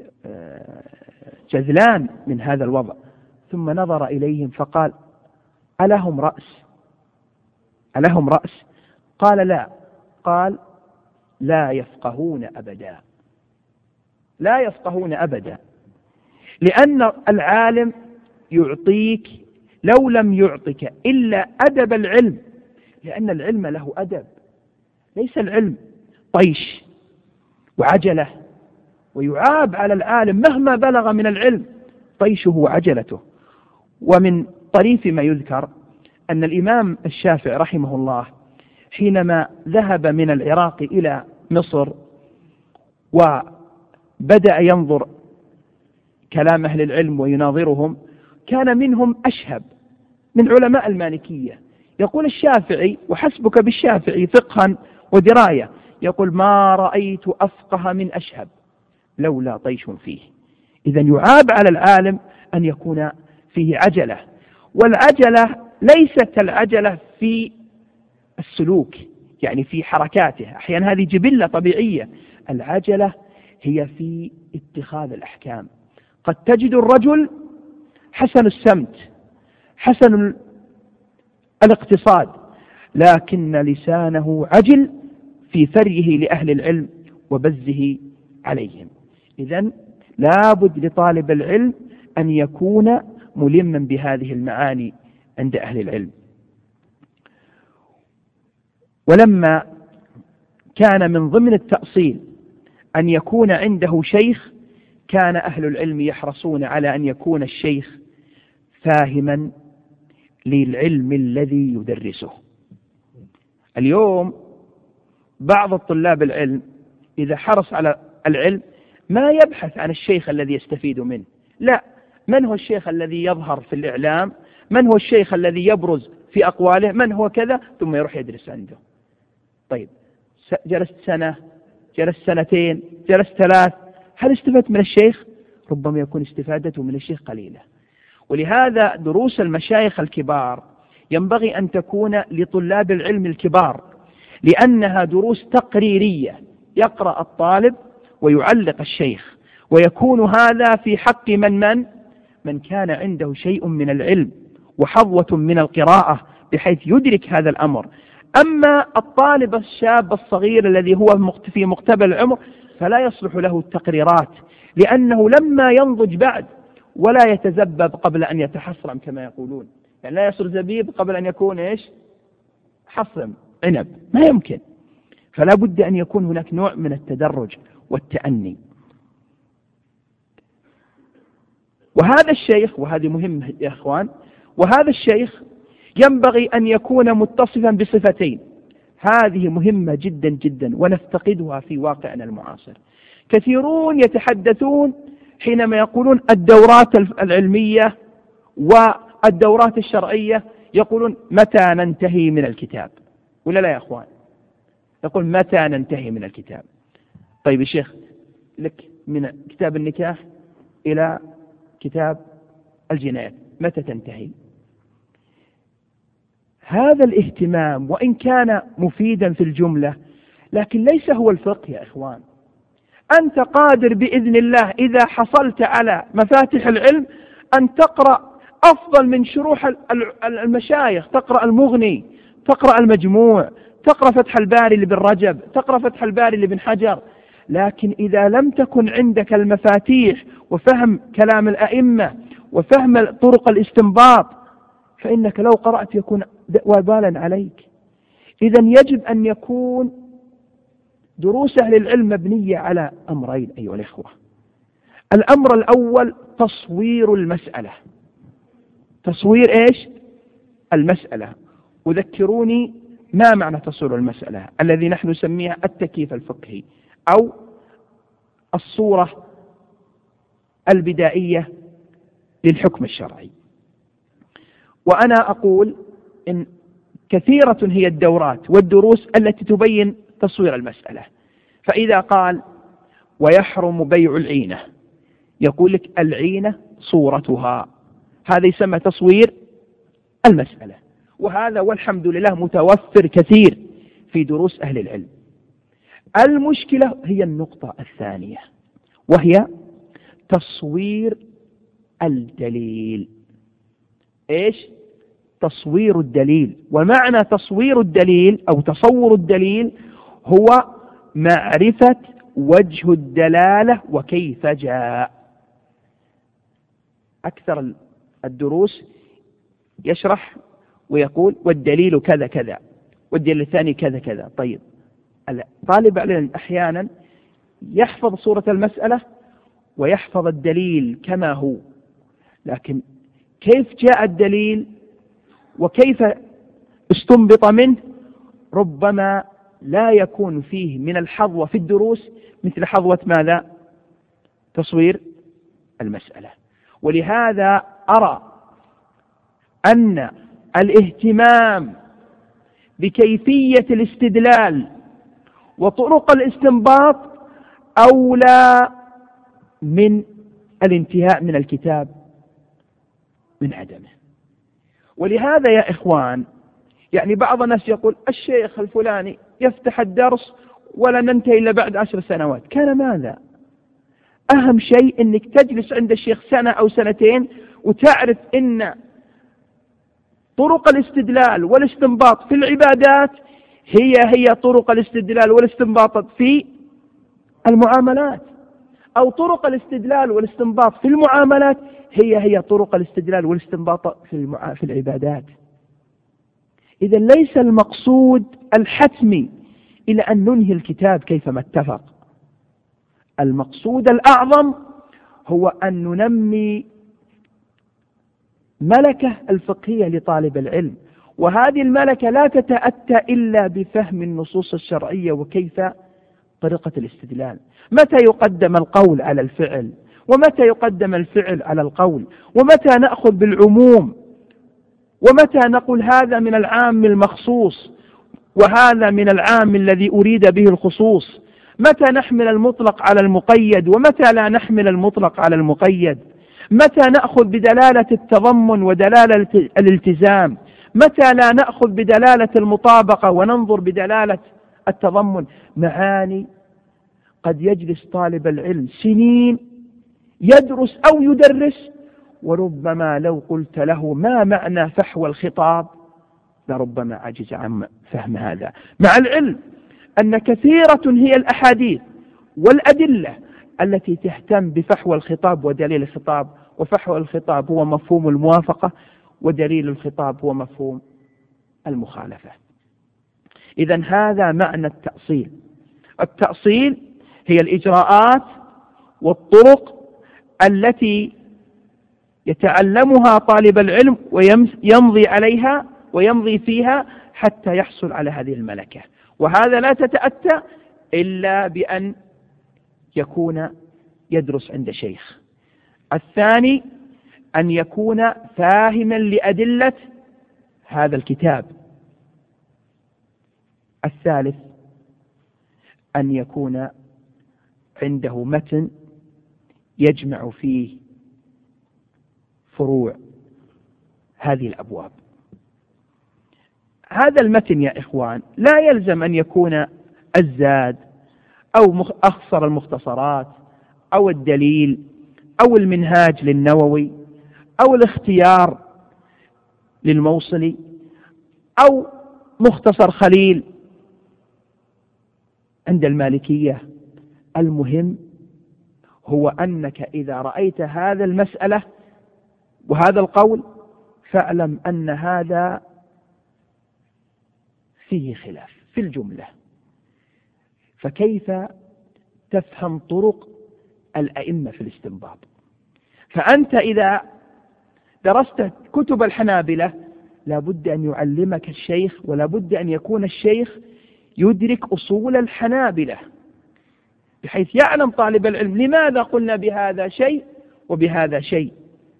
جذلان من هذا الوضع، ثم نظر إليهم فقال: ألهم رأس؟ ألهم رأس؟ قال: لا. قال: لا يفقهون أبدا، لا يفقهون أبدا، لأن العالم يعطيك لو لم يعطك إلا أدب العلم، لأن العلم له أدب، ليس العلم طيش وعجلة. ويعاب على العالم مهما بلغ من العلم طيشه وعجلته. ومن طريف ما يذكر أن الإمام الشافعي رحمه الله حينما ذهب من العراق إلى مصر وبدأ ينظر كلام أهل العلم ويناظرهم، كان منهم أشهب من علماء المالكية. يقول الشافعي: وحسبك بالشافعي فقها ودراية، يقول: ما رأيت أفقه من أشهب لولا طيش فيه. إذن يعاب على العالم أن يكون فيه عجلة، والعجلة ليست العجلة في السلوك يعني في حركاته، أحيانا هذه جبلة طبيعية. العجلة هي في اتخاذ الأحكام. قد تجد الرجل حسن السمت حسن الاقتصاد، لكن لسانه عجل في فريه لأهل العلم وبزه عليهم. إذن لابد لطالب العلم أن يكون ملما بهذه المعاني عند أهل العلم. ولما كان من ضمن التأصيل أن يكون عنده شيخ، كان أهل العلم يحرصون على أن يكون الشيخ فاهما للعلم الذي يدرسه. اليوم بعض الطلاب العلم إذا حرص على العلم ما يبحث عن الشيخ الذي يستفيد منه، لا، من هو الشيخ الذي يظهر في الإعلام، من هو الشيخ الذي يبرز في أقواله، من هو كذا، ثم يروح يدرس عنده. طيب جلست سنة، جلست سنتين، جلست ثلاث، هل استفدت من الشيخ؟ ربما يكون استفادته من الشيخ قليلة. ولهذا دروس المشايخ الكبار ينبغي أن تكون لطلاب العلم الكبار، لأنها دروس تقريرية، يقرأ الطالب ويعلق الشيخ، ويكون هذا في حق من من من كان عنده شيء من العلم وحظوة من القراءة بحيث يدرك هذا الأمر. أما الطالب الشاب الصغير الذي هو في مقتبل العمر فلا يصلح له التقريرات، لأنه لما ينضج بعد ولا يتزبب قبل أن يتحصرم كما يقولون، يعني لا يصير زبيب قبل أن يكون إيش حصرم عنب، ما يمكن. فلا بد أن يكون هناك نوع من التدرج والتأني. وهذا الشيخ، وهذه مهمة يا أخوان، وهذا الشيخ ينبغي أن يكون متصفا بصفتين، هذه مهمة جدا جدا ونفتقدها في واقعنا المعاصر. كثيرون يتحدثون حينما يقولون الدورات العلمية والدورات الشرعية، يقولون متى ننتهي من الكتاب، ولا لا يا أخوان؟ يقول متى ننتهي من الكتاب؟ طيب يا شيخ، لك من كتاب النكاح إلى كتاب الجنايات متى تنتهي؟ هذا الاهتمام وإن كان مفيدا في الجملة لكن ليس هو الفقه يا إخوان. أنت قادر بإذن الله إذا حصلت على مفاتيح العلم أن تقرأ أفضل من شروح المشايخ، تقرأ المغني، تقرأ المجموع، تقرأ فتح الباري لابن رجب، تقرأ فتح الباري لابن حجر. لكن إذا لم تكن عندك المفاتيح وفهم كلام الأئمة وفهم طرق الاستنباط فإنك لو قرأت يكون وبالا عليك. إذن يجب أن يكون دروس أهل العلم مبنية على أمرين أيها الإخوة. الأمر الأول تصوير المسألة. تصوير إيش؟ المسألة. وذكروني ما معنى تصوير المسألة الذي نحن نسميها التكييف الفقهي أو الصورة البدائية للحكم الشرعي. وأنا أقول إن كثيرة هي الدورات والدروس التي تبين تصوير المسألة. فإذا قال ويحرم بيع العينة، يقول لك العينة صورتها، هذا يسمى تصوير المسألة. وهذا والحمد لله متوفر كثير في دروس أهل العلم. المشكلة هي النقطة الثانية وهي تصوير الدليل. إيش؟ تصوير الدليل. ومعنى تصوير الدليل أو تصور الدليل هو معرفة وجه الدلالة وكيف جاء. أكثر الدروس يشرح ويقول والدليل كذا كذا والدليل الثاني كذا كذا. طيب طالب العلم أحيانا يحفظ صورة المسألة ويحفظ الدليل كما هو، لكن كيف جاء الدليل وكيف استنبط منه ربما لا يكون فيه من الحظوة في الدروس مثل حظوة ماذا؟ تصوير المسألة. ولهذا أرى أن الاهتمام بكيفية الاستدلال وطرق الاستنباط أولى من الانتهاء من الكتاب من عدمه. ولهذا يا إخوان يعني بعض الناس يقول الشيخ الفلاني يفتح الدرس ولا ننتهي إلا بعد عشر سنوات. كان ماذا؟ أهم شيء أنك تجلس عند الشيخ سنة أو سنتين وتعرف أن طرق الاستدلال والاستنباط في العبادات هي هي طرق الاستدلال والاستنباط في المعاملات، أو طرق الاستدلال والاستنباط في المعاملات هي هي طرق الاستدلال والاستنباط في, المع... في العبادات. إذا ليس المقصود الحتمي إلى أن ننهي الكتاب كيفما اتفق. المقصود الأعظم هو أن ننمي ملكة الفقهية لطالب العلم، وهذه الملكة لا تتأتى إلا بفهم النصوص الشرعية وكيف طريقة الاستدلال. متى يقدم القول على الفعل ومتى يقدم الفعل على القول، ومتى نأخذ بالعموم ومتى نقول هذا من العام المخصوص وهذا من العام الذي أريد به الخصوص، متى نحمل المطلق على المقيد ومتى لا نحمل المطلق على المقيد، متى نأخذ بدلالة التضمن ودلالة الالتزام، متى لا نأخذ بدلالة المطابقة وننظر بدلالة التضمن. معاني قد يجلس طالب العلم سنين يدرس أو يدرس، وربما لو قلت له ما معنى فحوى الخطاب لربما عجز عن فهم هذا، مع العلم أن كثيرة هي الأحاديث والأدلة التي تهتم بفحوى الخطاب ودليل الخطاب. وفحوى الخطاب هو مفهوم الموافقة، ودليل الخطاب هو مفهوم المخالفة. إذن هذا معنى التأصيل. التأصيل هي الإجراءات والطرق التي يتعلمها طالب العلم ويمضي عليها ويمضي فيها حتى يحصل على هذه الملكة. وهذا لا تتأتى إلا بأن يكون يدرس عند شيخ. الثاني أن يكون فاهما لأدلة هذا الكتاب. الثالث أن يكون عنده متن يجمع فيه فروع هذه الأبواب. هذا المتن يا إخوان لا يلزم أن يكون الزاد أو أخصر المختصرات أو الدليل أو المنهاج للنووي أو الاختيار للموصلي أو مختصر خليل عند المالكية. المهم هو أنك إذا رأيت هذا المسألة وهذا القول فاعلم أن هذا فيه خلاف في الجملة، فكيف تفهم طرق الأئمة في الاستنباط؟ فأنت إذا درست كتب الحنابلة لابد أن يعلمك الشيخ، ولا بد أن يكون الشيخ يدرك أصول الحنابلة بحيث يعلم طالب العلم لماذا قلنا بهذا شيء وبهذا شيء.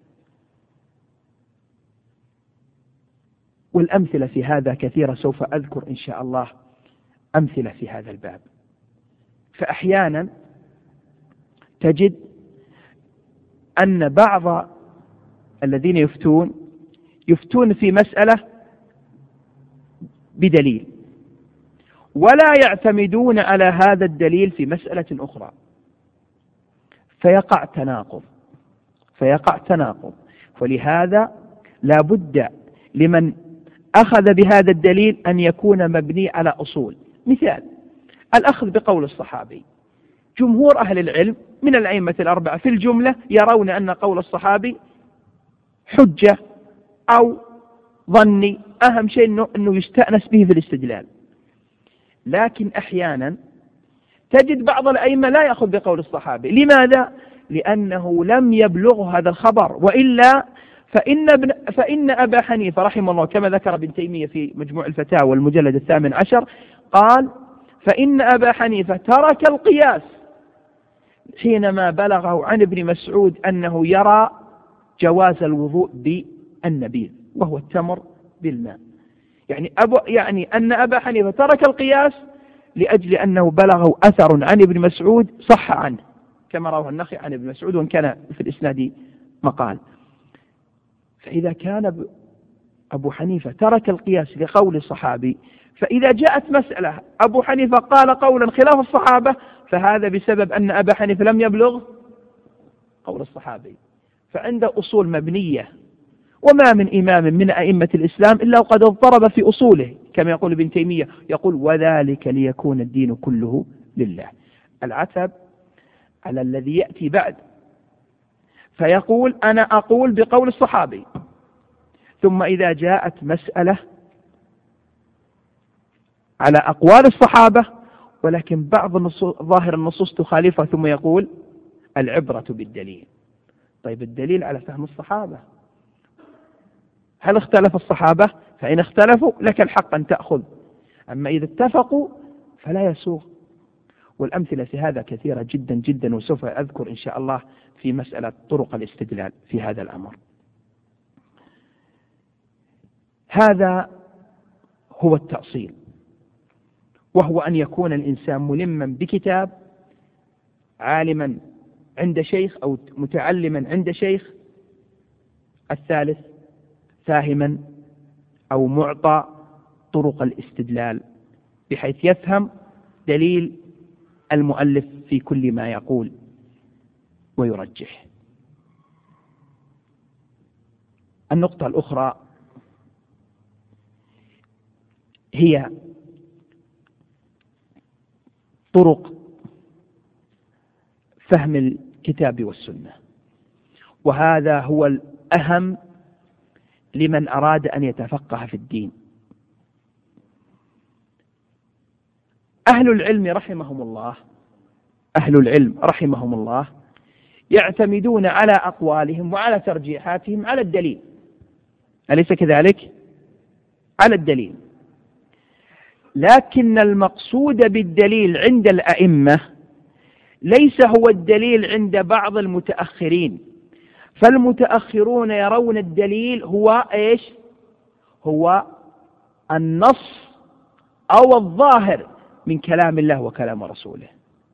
والأمثلة في هذا كثيرة، سوف أذكر إن شاء الله أمثلة في هذا الباب. فأحيانا تجد أن بعض الذين يفتون يفتون في مسألة بدليل ولا يعتمدون على هذا الدليل في مسألة أخرى، فيقع تناقض فيقع تناقض ولهذا لا بد لمن أخذ بهذا الدليل أن يكون مبني على أصول. مثال الأخذ بقول الصحابي، جمهور أهل العلم من الأئمة الأربعة في الجملة يرون أن قول الصحابي حجة أو ظني، أهم شيء أنه, أنه يستأنس به في الاستدلال. لكن أحيانا تجد بعض الأئمة لا يأخذ بقول الصحابي. لماذا؟ لأنه لم يبلغه هذا الخبر، وإلا فإن, ابن فإن أبا حنيفة رحمه الله كما ذكر ابن تيمية في مجموع الفتاوى المجلد الثامن عشر قال فإن أبا حنيفة ترك القياس حينما بلغه عن ابن مسعود أنه يرى جواز الوضوء بالنبيذ وهو التمر بالماء. يعني, أبو يعني أن أبا حنيفة ترك القياس لأجل أنه بلغه أثر عن ابن مسعود صح عنه كما رواه النخعي عن ابن مسعود وإن كان في الإسناد مقال. فإذا كان أبو حنيفة ترك القياس لقول الصحابي، فإذا جاءت مسألة أبو حنيفة قال قولا خلاف الصحابة فهذا بسبب أن أبا حنيفة لم يبلغ قول الصحابي. فعنده أصول مبنية، وما من إمام من أئمة الإسلام إلا وقد اضطرب في أصوله كما يقول ابن تيمية، يقول وذلك ليكون الدين كله لله. العتب على الذي يأتي بعد فيقول أنا أقول بقول الصحابي، ثم إذا جاءت مسألة على أقوال الصحابة ولكن بعض النصوص ظاهر النصوص تخالفها ثم يقول العبرة بالدليل. طيب الدليل على فهم الصحابة، هل اختلف الصحابة؟ فإن اختلفوا لك الحق أن تأخذ، أما إذا اتفقوا فلا يسوغ. والأمثلة في هذا كثيرة جدا جدا، وسوف أذكر إن شاء الله في مسألة طرق الاستدلال في هذا الأمر. هذا هو التأصيل، وهو أن يكون الإنسان ملما بكتاب، عالما عند شيخ أو متعلما عند شيخ. الثالث فاهما أو معطى طرق الاستدلال بحيث يفهم دليل المؤلف في كل ما يقول ويرجح. النقطة الأخرى هي طرق فهم الكتاب والسنة، وهذا هو الأهم لمن أراد أن يتفقه في الدين. أهل العلم رحمهم الله أهل العلم رحمهم الله يعتمدون على أقوالهم وعلى ترجيحاتهم على الدليل، أليس كذلك؟ على الدليل. لكن المقصود بالدليل عند الأئمة ليس هو الدليل عند بعض المتأخرين، فالمتأخرون يرون الدليل هو إيش؟ هو النص أو الظاهر من كلام الله وكلام رسوله.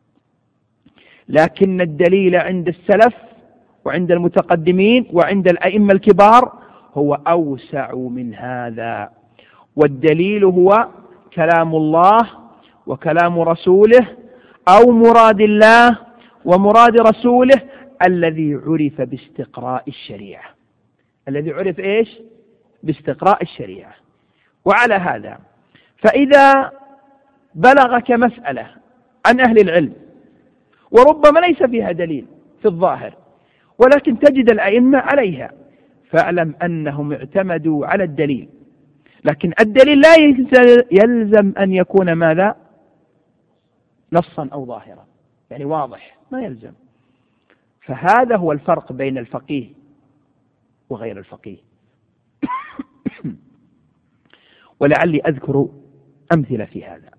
لكن الدليل عند السلف وعند المتقدمين وعند الأئمة الكبار هو أوسع من هذا، والدليل هو كلام الله وكلام رسوله أو مراد الله ومراد رسوله الذي عرف باستقراء الشريعة، الذي عرف إيش؟ باستقراء الشريعة. وعلى هذا فإذا بلغك مسألة عن أهل العلم وربما ليس فيها دليل في الظاهر ولكن تجد الأئمة عليها، فاعلم أنهم اعتمدوا على الدليل، لكن الدليل لا يلزم أن يكون ماذا؟ نصا أو ظاهرا، يعني واضح، ما يلزم. فهذا هو الفرق بين الفقيه وغير الفقيه. ولعلي أذكر أمثلة في هذا.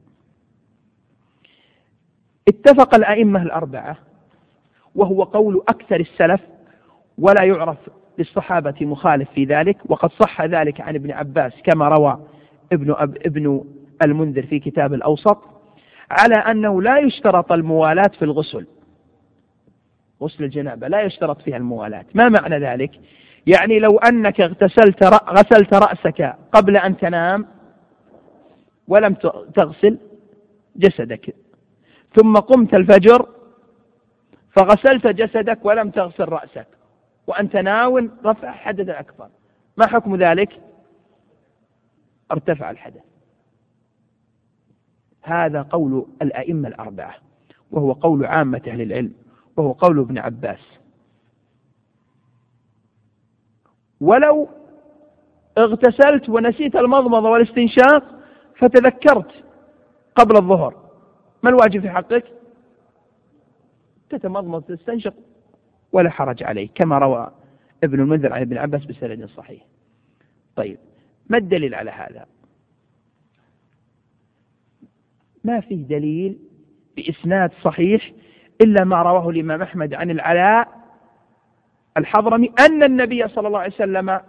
اتفق الأئمة الأربعة، وهو قول أكثر السلف ولا يعرف للصحابة مخالف في ذلك، وقد صح ذلك عن ابن عباس كما روى ابن, أب ابن المنذر في كتاب الأوسط، على أنه لا يشترط الموالاة في الغسل، غسل الجنابة لا يشترط فيها الموالاة. ما معنى ذلك؟ يعني لو أنك اغتسلت غسلت رأسك قبل أن تنام ولم تغسل جسدك، ثم قمت الفجر فغسلت جسدك ولم تغسل رأسك وأنت ناوٍ رفع حدث أكبر، ما حكم ذلك؟ ارتفع الحدث. هذا قول الأئمة الأربعة، وهو قول عامة أهل العلم، وهو قول ابن عباس. ولو اغتسلت ونسيت المضمضة والاستنشاق فتذكرت قبل الظهر، ما الواجب في حقك؟ تتمضمض تستنشق ولا حرج عليك، كما روى ابن المنذر عن ابن عباس بسند صحيح. طيب، ما الدليل على هذا؟ ما فيه دليل بإسناد صحيح إلا ما رواه الإمام أحمد عن العلاء الحضرمي أن النبي صلى الله عليه وسلم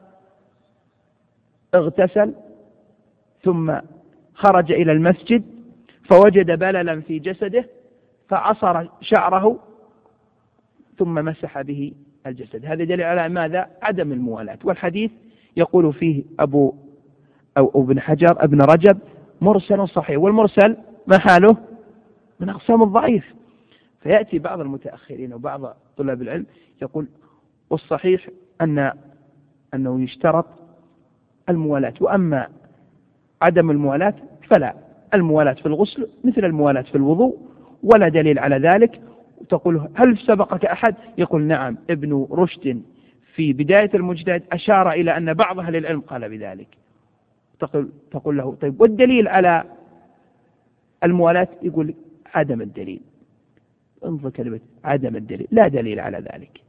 اغتسل ثم خرج إلى المسجد فوجد بللا في جسده فعصر شعره ثم مسح به الجسد. هذا دليل على ماذا؟ عدم الموالاة. والحديث يقول فيه أبو أو ابن حجر ابن رجب مرسل صحيح، والمرسل ما حاله؟ من أقسام الضعيف. فيأتي بعض المتأخرين وبعض طلاب العلم يقول والصحيح أن أنه يشترط الموالاة، وأما عدم الموالاة فلا، الموالاة في الغسل مثل الموالاة في الوضوء ولا دليل على ذلك. تقول هل سبقك أحد؟ يقول نعم، ابن رشد في بداية المجتهد أشار إلى أن بعض أهل العلم قال بذلك. تقول, تقول له طيب والدليل على الموالاة؟ يقول عدم الدليل. انظر كلمة عدم الدليل، لا دليل على ذلك.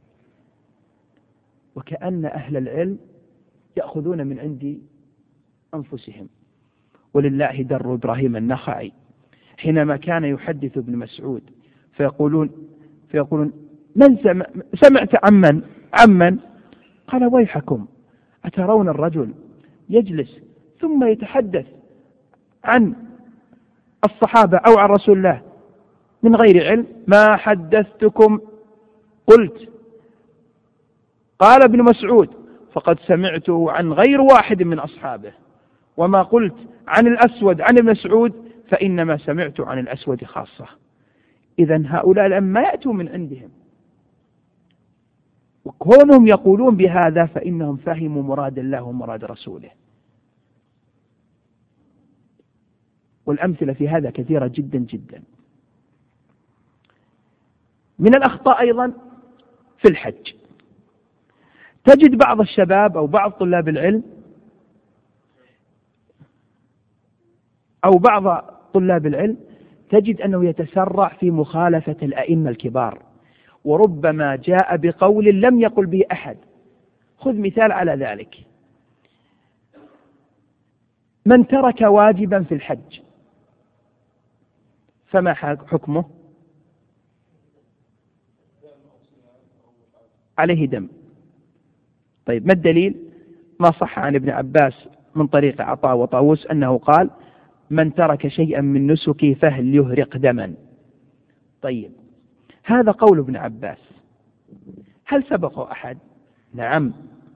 وكأن أهل العلم يأخذون من عند أنفسهم. ولله در إبراهيم النخعي حينما كان يحدث ابن مسعود فيقولون فيقولون من سمع سمعت عمن عمن قال ويحكم أترون الرجل يجلس ثم يتحدث عن الصحابة أو عن رسول الله من غير علم؟ ما حدثتكم قلت قال ابن مسعود فقد سمعته عن غير واحد من أصحابه، وما قلت عن الأسود عن ابن مسعود فإنما سمعت عن الأسود خاصة. إذن هؤلاء لما يأتوا من عندهم وكونهم يقولون بهذا فإنهم فهموا مراد الله ومراد رسوله. والأمثلة في هذا كثيرة جدا جدا. من الأخطاء أيضا في الحج، تجد بعض الشباب أو بعض طلاب العلم أو بعض طلاب العلم تجد أنه يتسرع في مخالفة الأئمة الكبار، وربما جاء بقول لم يقل به أحد. خذ مثال على ذلك: من ترك واجبا في الحج فما حكمه؟ عليه دم. طيب، ما الدليل؟ ما صح عن ابن عباس من طريق عطاء وطاووس أنه قال من ترك شيئا من نسكي فهل يهرق دما. طيب، هذا قول ابن عباس، هل سبقه أحد؟ نعم،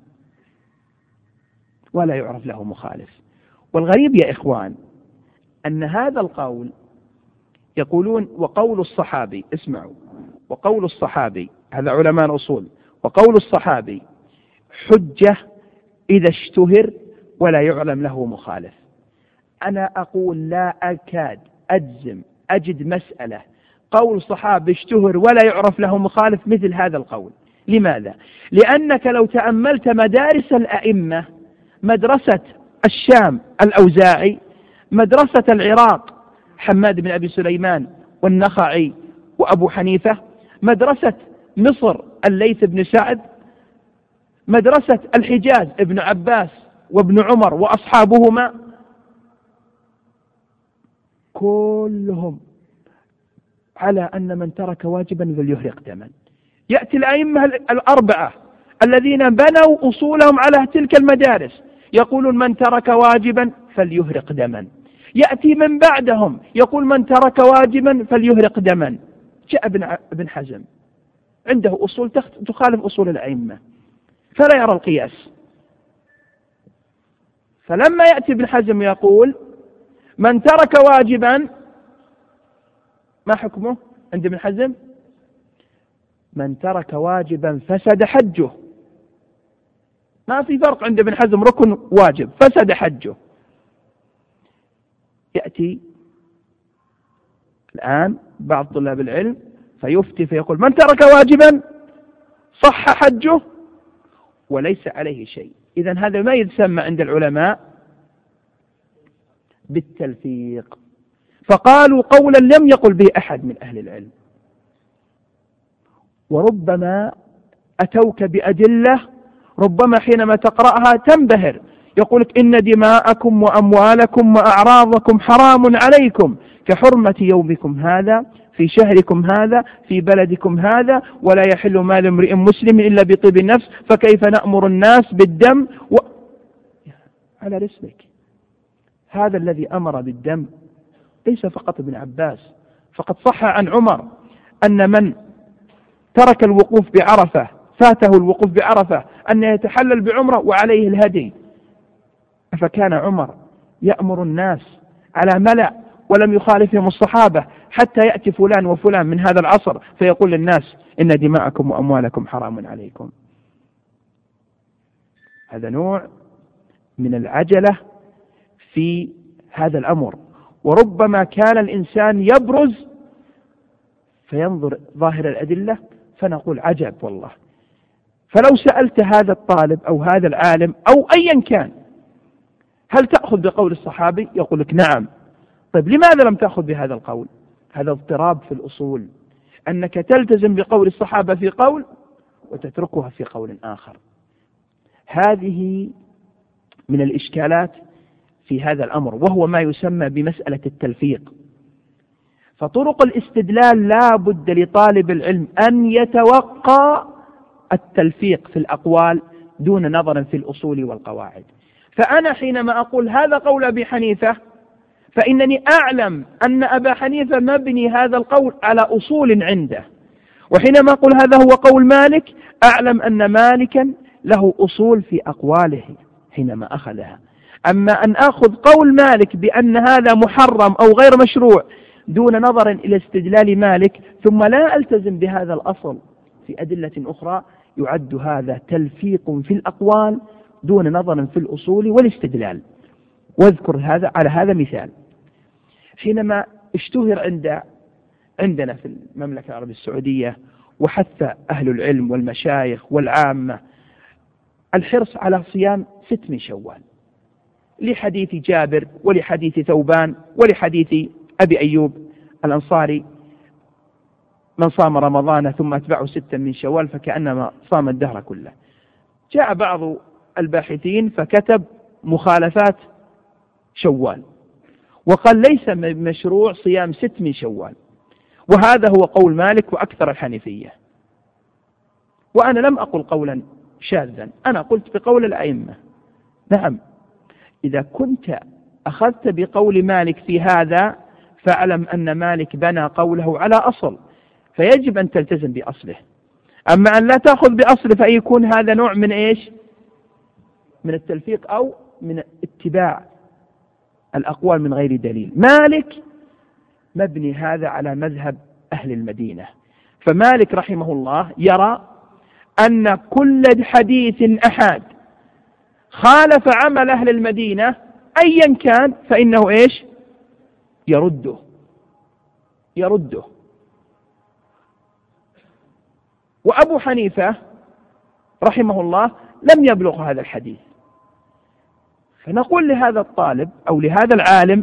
ولا يعرف له مخالف. والغريب يا إخوان أن هذا القول يقولون وقول الصحابي، اسمعوا، وقول الصحابي، هذا علماء الأصول، وقول الصحابي حجة إذا اشتهر ولا يعلم له مخالف. أنا أقول لا أكاد أجزم أجد مسألة قول صحابي اشتهر ولا يعرف له مخالف مثل هذا القول. لماذا؟ لأنك لو تأملت مدارس الأئمة، مدرسة الشام الأوزاعي، مدرسة العراق حماد بن أبي سليمان والنخعي وأبو حنيفة، مدرسة مصر الليث بن سعد، مدرسة الحجاز ابن عباس وابن عمر وأصحابهما، كلهم على أن من ترك واجبا فليهرق دما. يأتي الأئمة الأربعة الذين بنوا أصولهم على تلك المدارس يقولون من ترك واجبا فليهرق دما. يأتي من بعدهم يقول من ترك واجبا فليهرق دما. جاء ابن حزم عنده أصول تخالف أصول الأئمة فلا يرى القياس، فلما يأتي ابن حزم يقول من ترك واجبا، ما حكمه عند ابن حزم؟ من ترك واجبا فسد حجه. ما في فرق عند ابن حزم، ركن واجب فسد حجه. يأتي الآن بعض طلاب العلم فيفتي فيقول من ترك واجبا صح حجه وليس عليه شيء. إذن هذا ما يسمى عند العلماء بالتلفيق، فقالوا قولا لم يقل به أحد من أهل العلم. وربما أتوك بأدلة ربما حينما تقرأها تنبهر، يقولك إن دماءكم وأموالكم وأعراضكم حرام عليكم كحرمة يومكم هذا في شهركم هذا في بلدكم هذا، ولا يحل مال امرئ مسلم إلا بطيب النفس، فكيف نأمر الناس بالدم و... على رسلك. هذا الذي أمر بالدم ليس فقط ابن عباس، فقد صح عن عمر أن من ترك الوقوف بعرفة فاته الوقوف بعرفة أن يتحلل بعمرة وعليه الهدي، فكان عمر يأمر الناس على ملأ ولم يخالفهم الصحابة حتى يأتي فلان وفلان من هذا العصر فيقول للناس إن دماءكم وأموالكم حرام عليكم. هذا نوع من العجلة في هذا الأمر. وربما كان الإنسان يبرز فينظر ظاهر الأدلة فنقول عجب والله. فلو سألت هذا الطالب أو هذا العالم أو أيا كان هل تأخذ بقول الصحابي؟ يقول لك نعم. طيب لماذا لم تأخذ بهذا القول؟ هذا اضطراب في الأصول، أنك تلتزم بقول الصحابة في قول وتتركها في قول آخر. هذه من الإشكالات في هذا الأمر، وهو ما يسمى بمسألة التلفيق. فطرق الاستدلال لا بد لطالب العلم أن يتوقع التلفيق في الأقوال دون نظر في الأصول والقواعد. فأنا حينما أقول هذا قول أبي حنيفة فإنني أعلم أن أبا حنيفة مبني هذا القول على أصول عنده، وحينما أقول هذا هو قول مالك أعلم أن مالكا له أصول في أقواله حينما أخذها. أما أن أخذ قول مالك بأن هذا محرم أو غير مشروع دون نظر إلى استدلال مالك ثم لا ألتزم بهذا الأصل في أدلة أخرى، يعد هذا تلفيق في الأقوال دون نظر في الأصول والاستدلال. واذكر هذا على هذا مثال. حينما اشتهر عند عندنا في المملكة العربية السعودية وحث أهل العلم والمشايخ والعامة الحرص على صيام ست من شوال، لحديث جابر ولحديث ثوبان ولحديث أبي أيوب الأنصاري من صام رمضان ثم أتبعه ستا من شوال فكأنما صام الدهر كله. جاء بعض الباحثين فكتب مخالفات شوال وقال ليس مشروع صيام ست من شوال، وهذا هو قول مالك وأكثر الحنفية. وأنا لم أقل قولا شاذا، أنا قلت بقول الأئمة. نعم، إذا كنت أخذت بقول مالك في هذا فاعلم أن مالك بنى قوله على أصل، فيجب أن تلتزم بأصله. أما أن لا تأخذ بأصله فيكون هذا نوع من إيش؟ من التلفيق أو من اتباع الأقوال من غير دليل. مالك مبني هذا على مذهب أهل المدينة، فمالك رحمه الله يرى أن كل حديث أحاد خالف عمل أهل المدينة أيا كان فإنه إيش؟ يرده يرده. وأبو حنيفة رحمه الله لم يبلغ هذا الحديث، فنقول لهذا الطالب أو لهذا العالم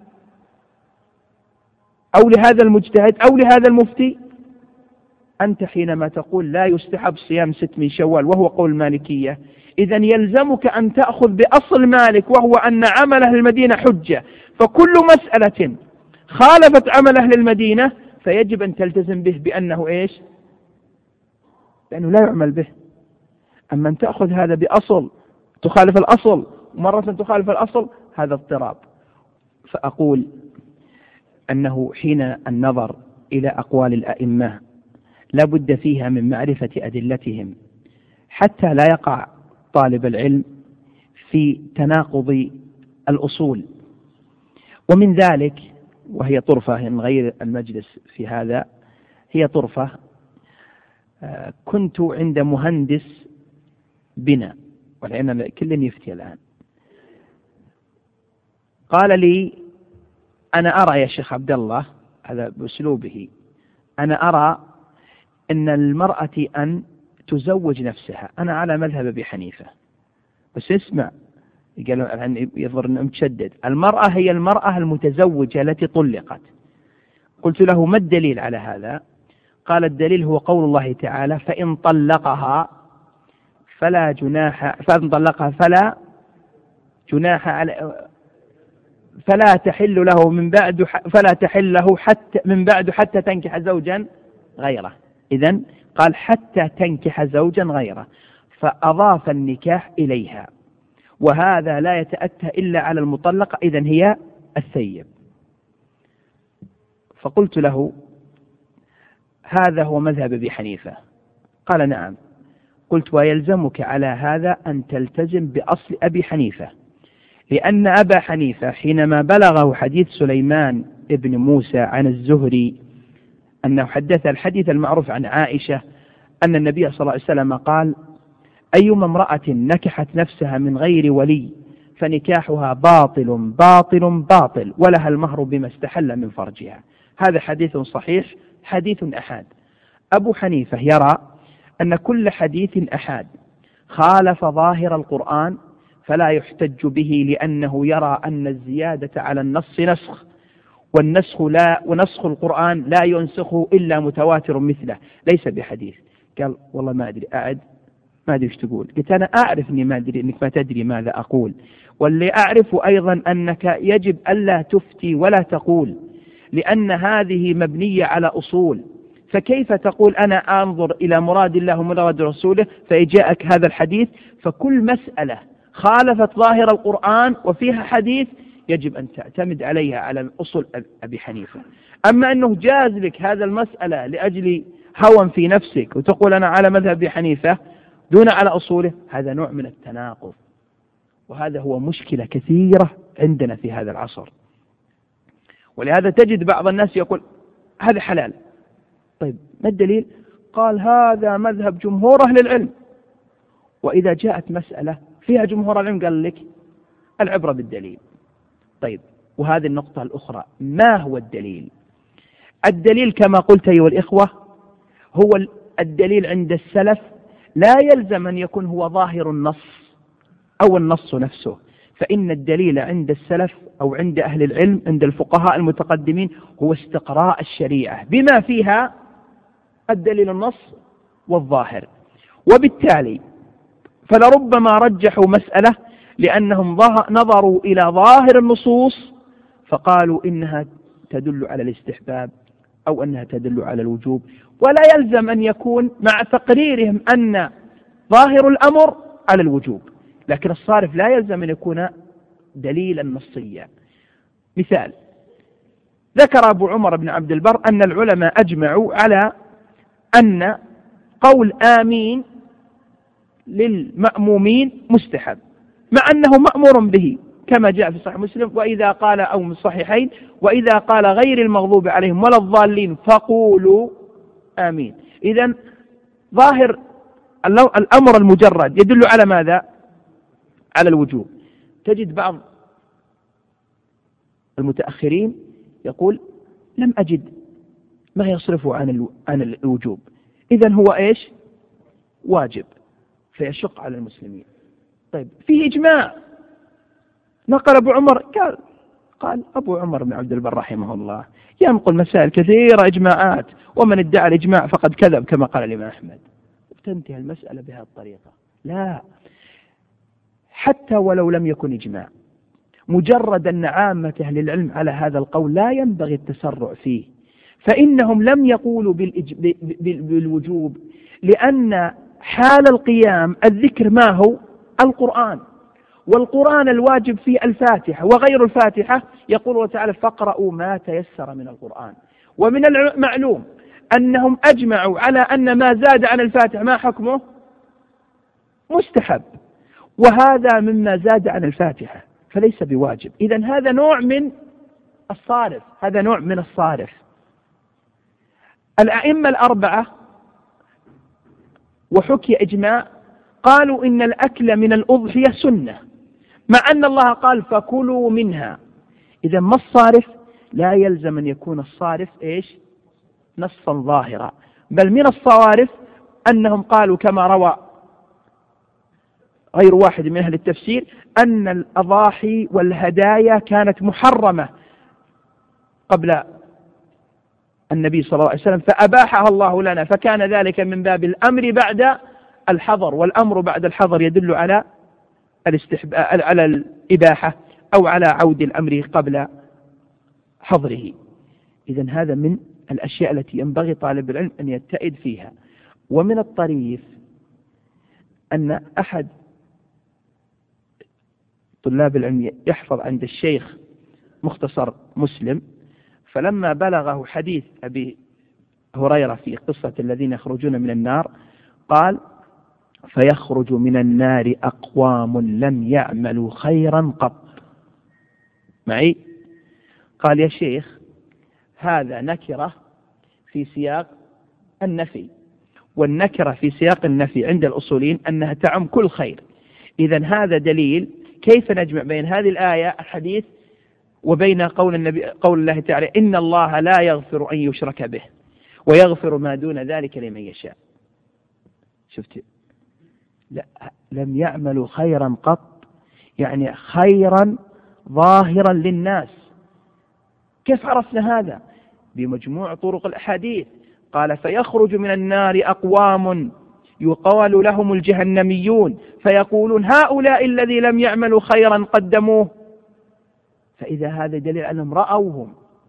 أو لهذا المجتهد أو لهذا المفتي: أنت حينما تقول لا يستحب صيام ست من شوال وهو قول المالكية، إذن يلزمك أن تأخذ بأصل مالك وهو أن عمل أهل المدينة حجة، فكل مسألة خالفت عمل أهل المدينة فيجب أن تلتزم به بأنه إيش؟ لأنه لا يعمل به. أما أن تأخذ هذا بأصل تخالف الأصل ومرة تخالف الأصل، هذا اضطراب. فأقول أنه حين النظر إلى أقوال الأئمة لا بد فيها من معرفة أدلتهم حتى لا يقع طالب العلم في تناقض الأصول. ومن ذلك، وهي طرفة من غير المجلس في هذا، هي طرفة: كنت عند مهندس بنا، ولأن كل يفتي الآن، قال لي: أنا أرى يا شيخ عبد الله، هذا بأسلوبه، أنا أرى أن المرأة أن تزوج نفسها، أنا على مذهب أبي حنيفة، بس اسمع، قال يظهر أنه متشدد، المرأة هي المرأة المتزوجة التي طلقت. قلت له: ما الدليل على هذا؟ قال: الدليل هو قول الله تعالى: فإن طلقها فلا جناح فإن طلقها فلا جناح على فلا تحل له من بعد فلا تحل له حتى من بعد حتى تنكح زوجا غيره. إذن قال حتى تنكح زوجا غيره، فأضاف النكاح إليها، وهذا لا يتأتى إلا على المطلقة، إذن هي الثيب. فقلت له: هذا هو مذهب أبي حنيفة؟ قال: نعم. قلت: ويلزمك على هذا أن تلتزم بأصل أبي حنيفة، لأن أبا حنيفة حينما بلغه حديث سليمان ابن موسى عن الزهري أنه حدث الحديث المعروف عن عائشة أن النبي صلى الله عليه وسلم قال: أيما امرأة نكحت نفسها من غير ولي فنكاحها باطل باطل باطل ولها المهر بما استحل من فرجها. هذا حديث صحيح، حديث أحاد. أبو حنيفة يرى أن كل حديث أحاد خالف ظاهر القرآن فلا يحتج به، لأنه يرى أن الزيادة على النص نسخ، والنسخ لا ونسخ القرآن لا ينسخه إلا متواتر مثله، ليس بحديث. قال: والله ما أدري، أعد ما أدري إيش تقول. قلت: أنا أعرف إني ما أدري إنك ما تدري ماذا أقول، واللي أعرف أيضا أنك يجب ألا تفتي ولا تقول، لأن هذه مبنية على أصول، فكيف تقول أنا أنظر إلى مراد الله ومراد رسوله فيجاءك هذا الحديث؟ فكل مسألة خالفت ظاهر القرآن وفيها حديث يجب أن تعتمد عليها على أصول أبي حنيفة. أما أنه جاز لك هذا المسألة لأجل هوى في نفسك وتقول أنا على مذهب أبي حنيفة دون على أصوله، هذا نوع من التناقض، وهذا هو مشكلة كثيرة عندنا في هذا العصر. ولهذا تجد بعض الناس يقول هذا حلال. طيب ما الدليل؟ قال: هذا مذهب جمهور أهل العلم. وإذا جاءت مسألة فيها جمهور العلم قال لك العبرة بالدليل. طيب، وهذه النقطة الأخرى، ما هو الدليل؟ الدليل كما قلت أيها الإخوة هو الدليل عند السلف لا يلزم أن يكون هو ظاهر النص أو النص نفسه، فإن الدليل عند السلف أو عند أهل العلم عند الفقهاء المتقدمين هو استقراء الشريعة بما فيها الدليل النص والظاهر. وبالتالي فلربما رجحوا مسألة لأنهم نظروا إلى ظاهر النصوص فقالوا إنها تدل على الاستحباب أو أنها تدل على الوجوب، ولا يلزم أن يكون مع تقريرهم أن ظاهر الأمر على الوجوب، لكن الصارف لا يلزم أن يكون دليلا نصيا. مثال: ذكر أبو عمر بن عبد البر أن العلماء أجمعوا على أن قول آمين للمأمومين مستحب، مع أنه مأمور به كما جاء في صحيح مسلم: وإذا قال، أو من الصحيحين: وإذا قال غير المغضوب عليهم ولا الضالين فقولوا آمين. إذن ظاهر الأمر المجرد يدل على ماذا؟ على الوجوب. تجد بعض المتأخرين يقول: لم أجد ما يصرفه عن عن الوجوب، إذن هو إيش؟ واجب، فيشق على المسلمين. طيب، فيه إجماع. نقل أبو عمر، قال قال أبو عمر بن عبد البر رحمه الله ينقل مسائل كثيرة إجماعات، ومن ادعى الإجماع فقد كذب، كما قال الإمام أحمد. وتنتهي المسألة بهذه الطريقة. لا، حتى ولو لم يكن إجماع، مجرد أن عامة أهل العلم على هذا القول لا ينبغي التسرع فيه، فإنهم لم يقولوا بالوجوب، لأن حال القيام الذكر ما هو؟ القرآن، والقرآن الواجب فيه الفاتحة، وغير الفاتحة يقول الله تعالى: فاقرأوا ما تيسر من القرآن. ومن المعلوم أنهم أجمعوا على أن ما زاد عن الفاتحة ما حكمه؟ مستحب، وهذا مما زاد عن الفاتحة فليس بواجب. إذن هذا نوع من الصارف، هذا نوع من الصارف. الأئمة الأربعة وحكي إجماع قالوا إن الأكل من الأضحية سنة، مع أن الله قال: فكلوا منها. إذا ما الصارف؟ لا يلزم أن يكون الصارف إيش؟ نصا ظاهرا، بل من الصوارف أنهم قالوا كما روى غير واحد من أهل التفسير أن الأضاحي والهدايا كانت محرمة قبل النبي صلى الله عليه وسلم، فأباحها الله لنا، فكان ذلك من باب الأمر بعد الحظر، والأمر بعد الحظر يدل على الاستحباب، على الإباحة، أو على عود الأمر قبل حظره. إذن هذا من الأشياء التي ينبغي طالب العلم أن يتئد فيها. ومن الطريف أن أحد طلاب العلم يحفظ عند الشيخ مختصر مسلم، فلما بلغه حديث أبي هريرة في قصة الذين يخرجون من النار قال: فيخرج من النار أقوام لم يعملوا خيرا قط. معي؟ قال: يا شيخ، هذا نكرة في سياق النفي، والنكرة في سياق النفي عند الأصولين أنها تعم كل خير. إذن هذا دليل. كيف نجمع بين هذه الآية الحديث وبين قول النبي قول الله تعالى: إن الله لا يغفر أن يشرك به ويغفر ما دون ذلك لمن يشاء؟ شفت؟ لا، لم يعملوا خيرا قط، يعني خيرا ظاهرا للناس. كيف عرفنا هذا؟ بمجموع طرق الأحاديث. قال: فيخرج من النار أقوام يقال لهم الجهنميون فيقولون: هؤلاء الذي لم يعملوا خيرا قدموه. فإذا هذا دليل أنهم رأوهم.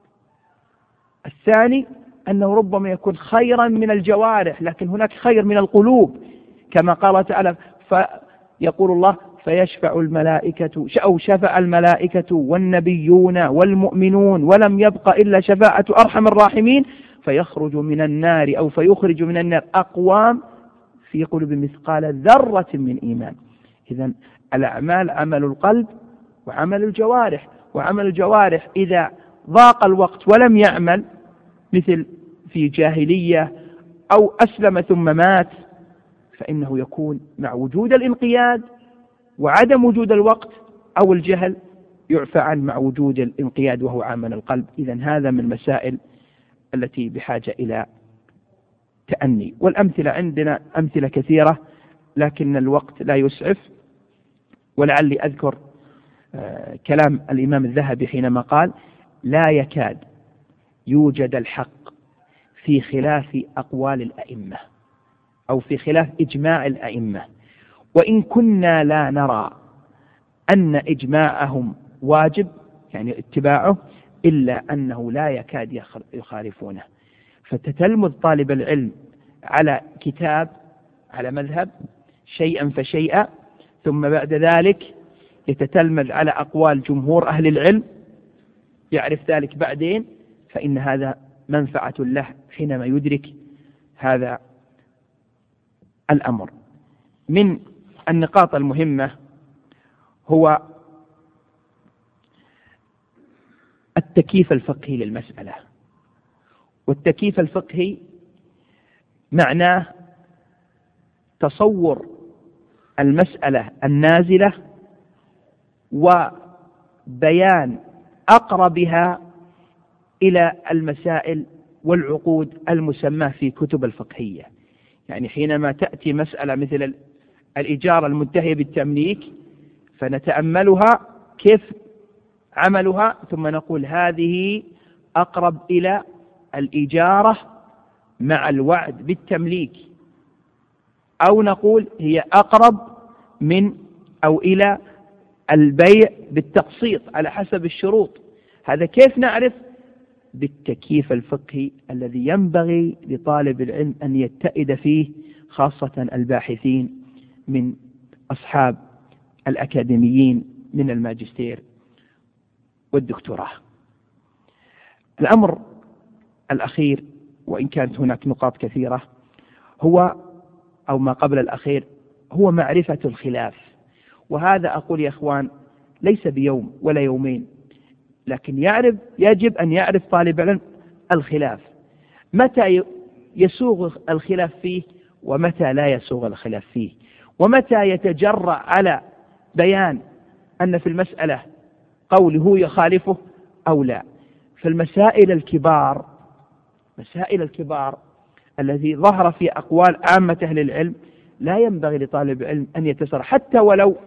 الثاني أنه ربما يكون خيرا من الجوارح، لكن هناك خير من القلوب، كما قال تعالى: فيقول الله: فيشفع الملائكة أو شفع الملائكة والنبيون والمؤمنون ولم يبق إلا شفاعة أرحم الراحمين، فيخرج من النار أو فيخرج من النار أقوام في قلوب مثقال ذرة من إيمان. إذن الأعمال عمل القلب وعمل الجوارح، وعمل الجوارح إذا ضاق الوقت ولم يعمل، مثل في جاهلية أو أسلم ثم مات، فإنه يكون مع وجود الانقياد وعدم وجود الوقت أو الجهل يعفى عن مع وجود الانقياد وهو عمل القلب. إذن هذا من المسائل التي بحاجة إلى تأني. والأمثلة عندنا أمثلة كثيرة، لكن الوقت لا يسعف، ولعلي أذكر آه كلام الإمام الذهبي حينما قال: لا يكاد يوجد الحق في خلاف أقوال الأئمة أو في خلاف إجماع الأئمة، وإن كنا لا نرى أن إجماعهم واجب يعني اتباعه، إلا أنه لا يكاد يخالفونه. فتتلمذ طالب العلم على كتاب على مذهب شيئا فشيئا، ثم بعد ذلك يتتلمذ على أقوال جمهور أهل العلم يعرف ذلك بعدين، فإن هذا منفعة له حينما يدرك هذا الأمر. من النقاط المهمة هو التكييف الفقهي للمسألة. والتكييف الفقهي معناه تصور المسألة النازلة وبيان أقربها إلى المسائل والعقود المسماة في كتب الفقهية. يعني حينما تأتي مسألة مثل الإجارة المنتهية بالتمليك فنتأملها كيف عملها، ثم نقول هذه أقرب إلى الإجارة مع الوعد بالتمليك، أو نقول هي أقرب من أو إلى البيع بالتقسيط على حسب الشروط. هذا كيف نعرف؟ بالتكييف الفقهي الذي ينبغي لطالب العلم أن يتئد فيه، خاصة الباحثين من أصحاب الأكاديميين من الماجستير والدكتوراه. الأمر الأخير، وإن كانت هناك نقاط كثيرة، هو أو ما قبل الأخير هو معرفة الخلاف. وهذا أقول يا إخوان ليس بيوم ولا يومين، لكن يعرف يجب أن يعرف طالب العلم الخلاف، متى يسوغ الخلاف فيه ومتى لا يسوغ الخلاف فيه، ومتى يتجرأ على بيان أن في المسألة قول هو يخالفه أو لا. فالمسائل الكبار مسائل الكبار الذي ظهر في أقوال عامة أهل العلم لا ينبغي لطالب العلم أن يتسرع، حتى ولو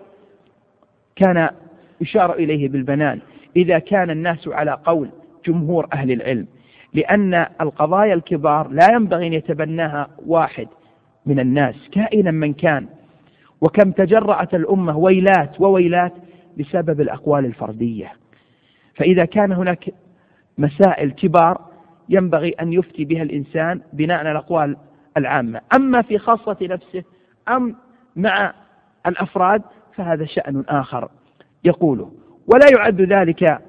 كان يشار إليه بالبنان إذا كان الناس على قول جمهور أهل العلم، لأن القضايا الكبار لا ينبغي أن يتبناها واحد من الناس كائنا من كان. وكم تجرأت الأمة ويلات وويلات بسبب الأقوال الفردية. فإذا كان هناك مسائل كبار ينبغي أن يفتي بها الإنسان بناء على الأقوال العامة، أما في خاصة نفسه أم مع الأفراد فهذا شأن آخر يقوله. ولا يعد ذلك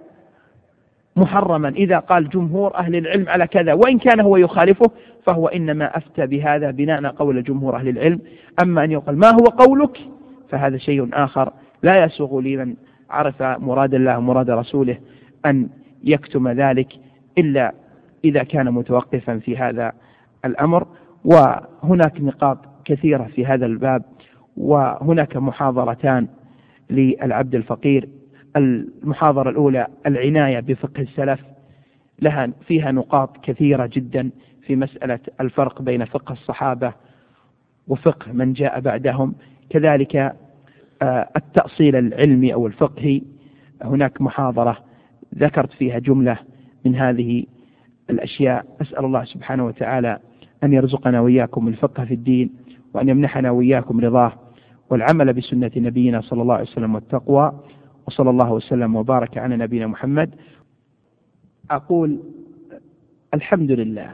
محرما إذا قال جمهور أهل العلم على كذا، وإن كان هو يخالفه فهو إنما أفتى بهذا بناء على قول جمهور أهل العلم. أما أن يقول ما هو قولك فهذا شيء آخر لا يسوغ لمن عرف مراد الله ومراد رسوله أن يكتم ذلك إلا إذا كان متوقفا في هذا الأمر. وهناك نقاط كثيرة في هذا الباب، وهناك محاضرتان للعبد الفقير. المحاضرة الأولى العناية بفقه السلف، لها فيها نقاط كثيرة جدا في مسألة الفرق بين فقه الصحابة وفقه من جاء بعدهم، كذلك التأصيل العلمي أو الفقهي. هناك محاضرة ذكرت فيها جملة من هذه الأشياء. أسأل الله سبحانه وتعالى أن يرزقنا وإياكم الفقه في الدين، وأن يمنحنا وإياكم رضاه والعمل بسنة نبينا صلى الله عليه وسلم والتقوى. وصلى الله وسلم وبارك على نبينا محمد. أقول الحمد لله.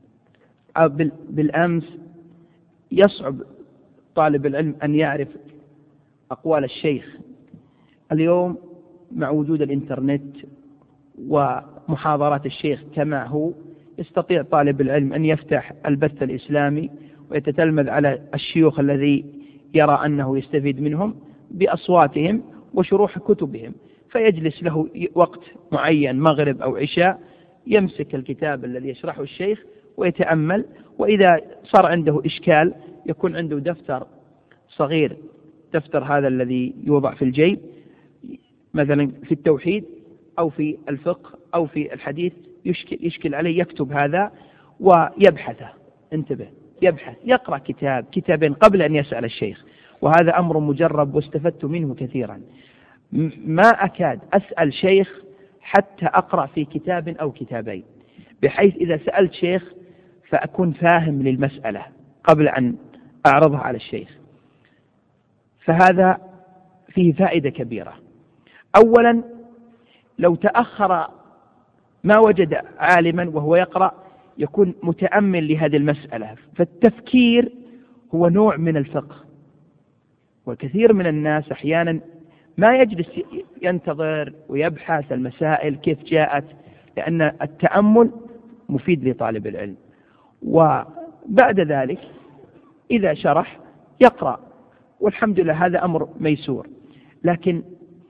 بالأمس يصعب طالب العلم أن يعرف أقوال الشيخ. اليوم مع وجود الإنترنت ومحاضرات الشيخ كما هو يستطيع طالب العلم أن يفتح البث الإسلامي ويتتلمذ على الشيوخ الذي يرى أنه يستفيد منهم بأصواتهم وشروح كتبهم، فيجلس له وقت معين مغرب أو عشاء يمسك الكتاب الذي يشرحه الشيخ ويتأمل. وإذا صار عنده إشكال يكون عنده دفتر صغير، دفتر هذا الذي يوضع في الجيب مثلا في التوحيد أو في الفقه أو في الحديث، يشكل, يشكل عليه يكتب هذا ويبحثه. انتبه، يبحث يقرأ كتاب كتابين قبل أن يسأل الشيخ، وهذا أمر مجرب واستفدت منه كثيرا. ما أكاد أسأل شيخ حتى أقرأ في كتاب أو كتابين، بحيث إذا سألت شيخ فأكون فاهم للمسألة قبل أن أعرضها على الشيخ. فهذا فيه فائدة كبيرة. أولا لو تأخر ما وجد عالما وهو يقرأ يكون متأمل لهذه المسألة، فالتفكير هو نوع من الفقه. وكثير من الناس أحيانا ما يجلس ينتظر ويبحث المسائل كيف جاءت، لأن التأمل مفيد لطالب العلم. وبعد ذلك إذا شرح يقرأ، والحمد لله هذا أمر ميسور. لكن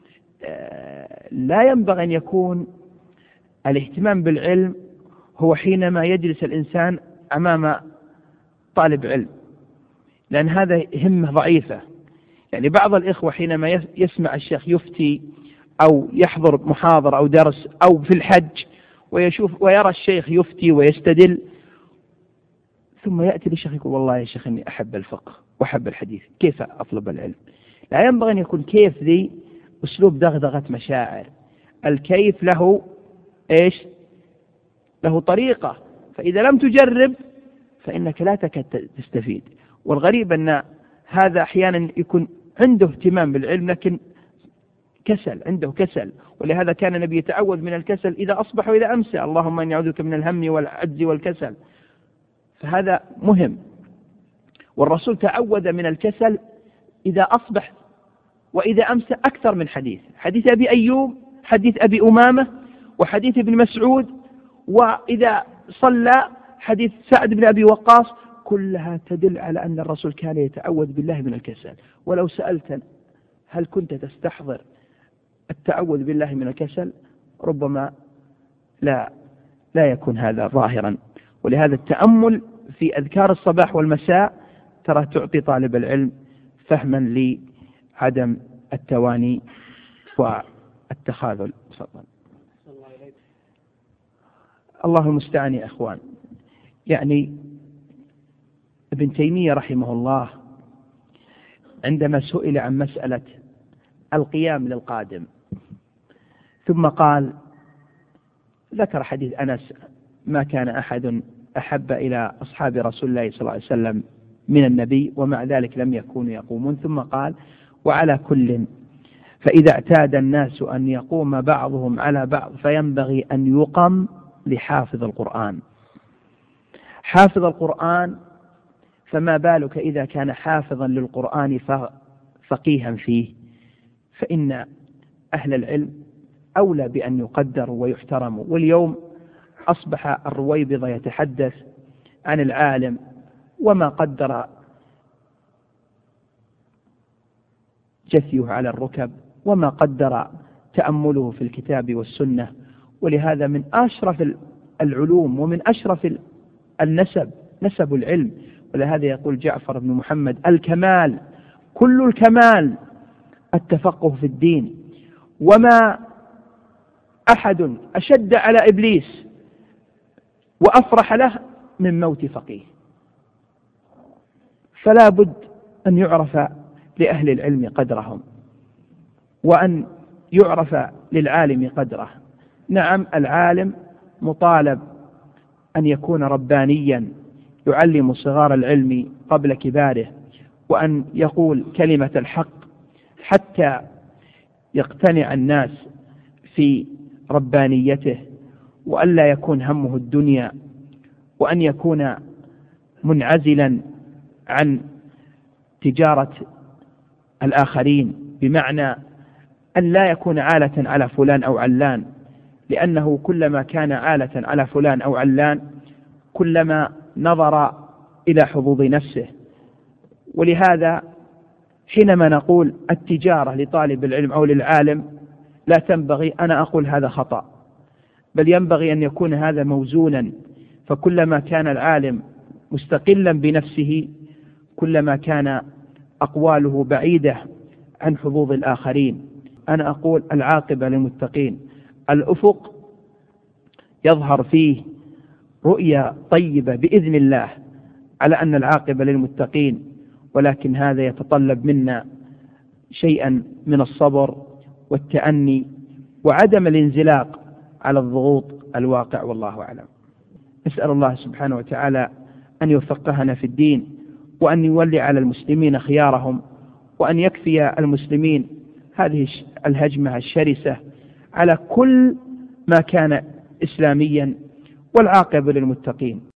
لا ينبغي أن يكون الاهتمام بالعلم هو حينما يجلس الإنسان أمام طالب علم، لأن هذا همة ضعيفة. يعني بعض الإخوة حينما يسمع الشيخ يفتي أو يحضر محاضرة أو درس أو في الحج ويشوف ويرى الشيخ يفتي ويستدل، ثم يأتي للشيخ يقول والله يا شيخ إني أحب الفقه وأحب الحديث، كيف أطلب العلم؟ لا ينبغي أن يكون كيف ذي أسلوب دغدغة مشاعر. الكيف له إيش؟ له طريقة، فإذا لم تجرب فإنك لا تكاد تستفيد. والغريب أن هذا أحيانا يكون عنده اهتمام بالعلم لكن كسل، عنده كسل. ولهذا كان النبي يتعوذ من الكسل إذا أصبح وإذا أمسى، اللهم إني أعوذ بك من الهم والعجز والكسل. فهذا مهم. والرسول تعوذ من الكسل إذا أصبح وإذا أمسى أكثر من حديث، حديث أبي أيوب، حديث أبي أمامة، وحديث ابن مسعود، وإذا صلى حديث سعد بن أبي وقاص، كلها تدل على أن الرسول كان يتعوذ بالله من الكسل. ولو سألت هل كنت تستحضر التعوذ بالله من الكسل، ربما لا لا يكون هذا ظاهرا. ولهذا التأمل في أذكار الصباح والمساء ترى تعطي طالب العلم فهما لعدم التواني والتخاذل. تفضل. الله المستعان يا أخوان. يعني ابن تيمية رحمه الله عندما سئل عن مسألة القيام للقادم ثم قال، ذكر حديث أنس: ما كان أحد أحب إلى أصحاب رسول الله صلى الله عليه وسلم من النبي ومع ذلك لم يكونوا يقومون. ثم قال: وعلى كل فإذا اعتاد الناس أن يقوم بعضهم على بعض فينبغي أن يقم لحافظ القرآن. حافظ القرآن، فما بالك إذا كان حافظا للقرآن فقيها فيه، فإن أهل العلم أولى بأن يقدروا ويحترموا. واليوم أصبح الرويبضة يتحدث عن العالم وما قدر جثيه على الركب وما قدر تأمله في الكتاب والسنة. ولهذا من أشرف العلوم ومن أشرف النسب نسب العلم. ولهذا يقول جعفر بن محمد: الكمال كل الكمال التفقه في الدين، وما أحد أشد على إبليس وأفرح له من موت فقيه. فلا بد أن يعرف لأهل العلم قدرهم وأن يعرف للعالم قدره. نعم، العالم مطالب أن يكون ربانيا يعلم صغار العلم قبل كباره، وأن يقول كلمة الحق حتى يقتنع الناس في ربانيته، وأن لا يكون همه الدنيا، وأن يكون منعزلا عن تجارة الآخرين، بمعنى أن لا يكون عالة على فلان أو علان، لأنه كلما كان عالة على فلان أو علان كلما نظر إلى حظوظ نفسه. ولهذا حينما نقول التجارة لطالب العلم أو للعالم لا تنبغي، أنا أقول هذا خطأ، بل ينبغي أن يكون هذا موزونا. فكلما كان العالم مستقلا بنفسه كلما كان أقواله بعيدة عن حظوظ الآخرين. أنا أقول العاقبة للمتقين. الأفق يظهر فيه رؤية طيبة بإذن الله على أن العاقبة للمتقين، ولكن هذا يتطلب منا شيئا من الصبر والتأني وعدم الانزلاق على الضغوط الواقع، والله أعلم. نسأل الله سبحانه وتعالى أن يفقهنا في الدين، وأن يولي على المسلمين خيارهم، وأن يكفي المسلمين هذه الهجمة الشرسة على كل ما كان إسلاميا، والعاقبة للمتقين.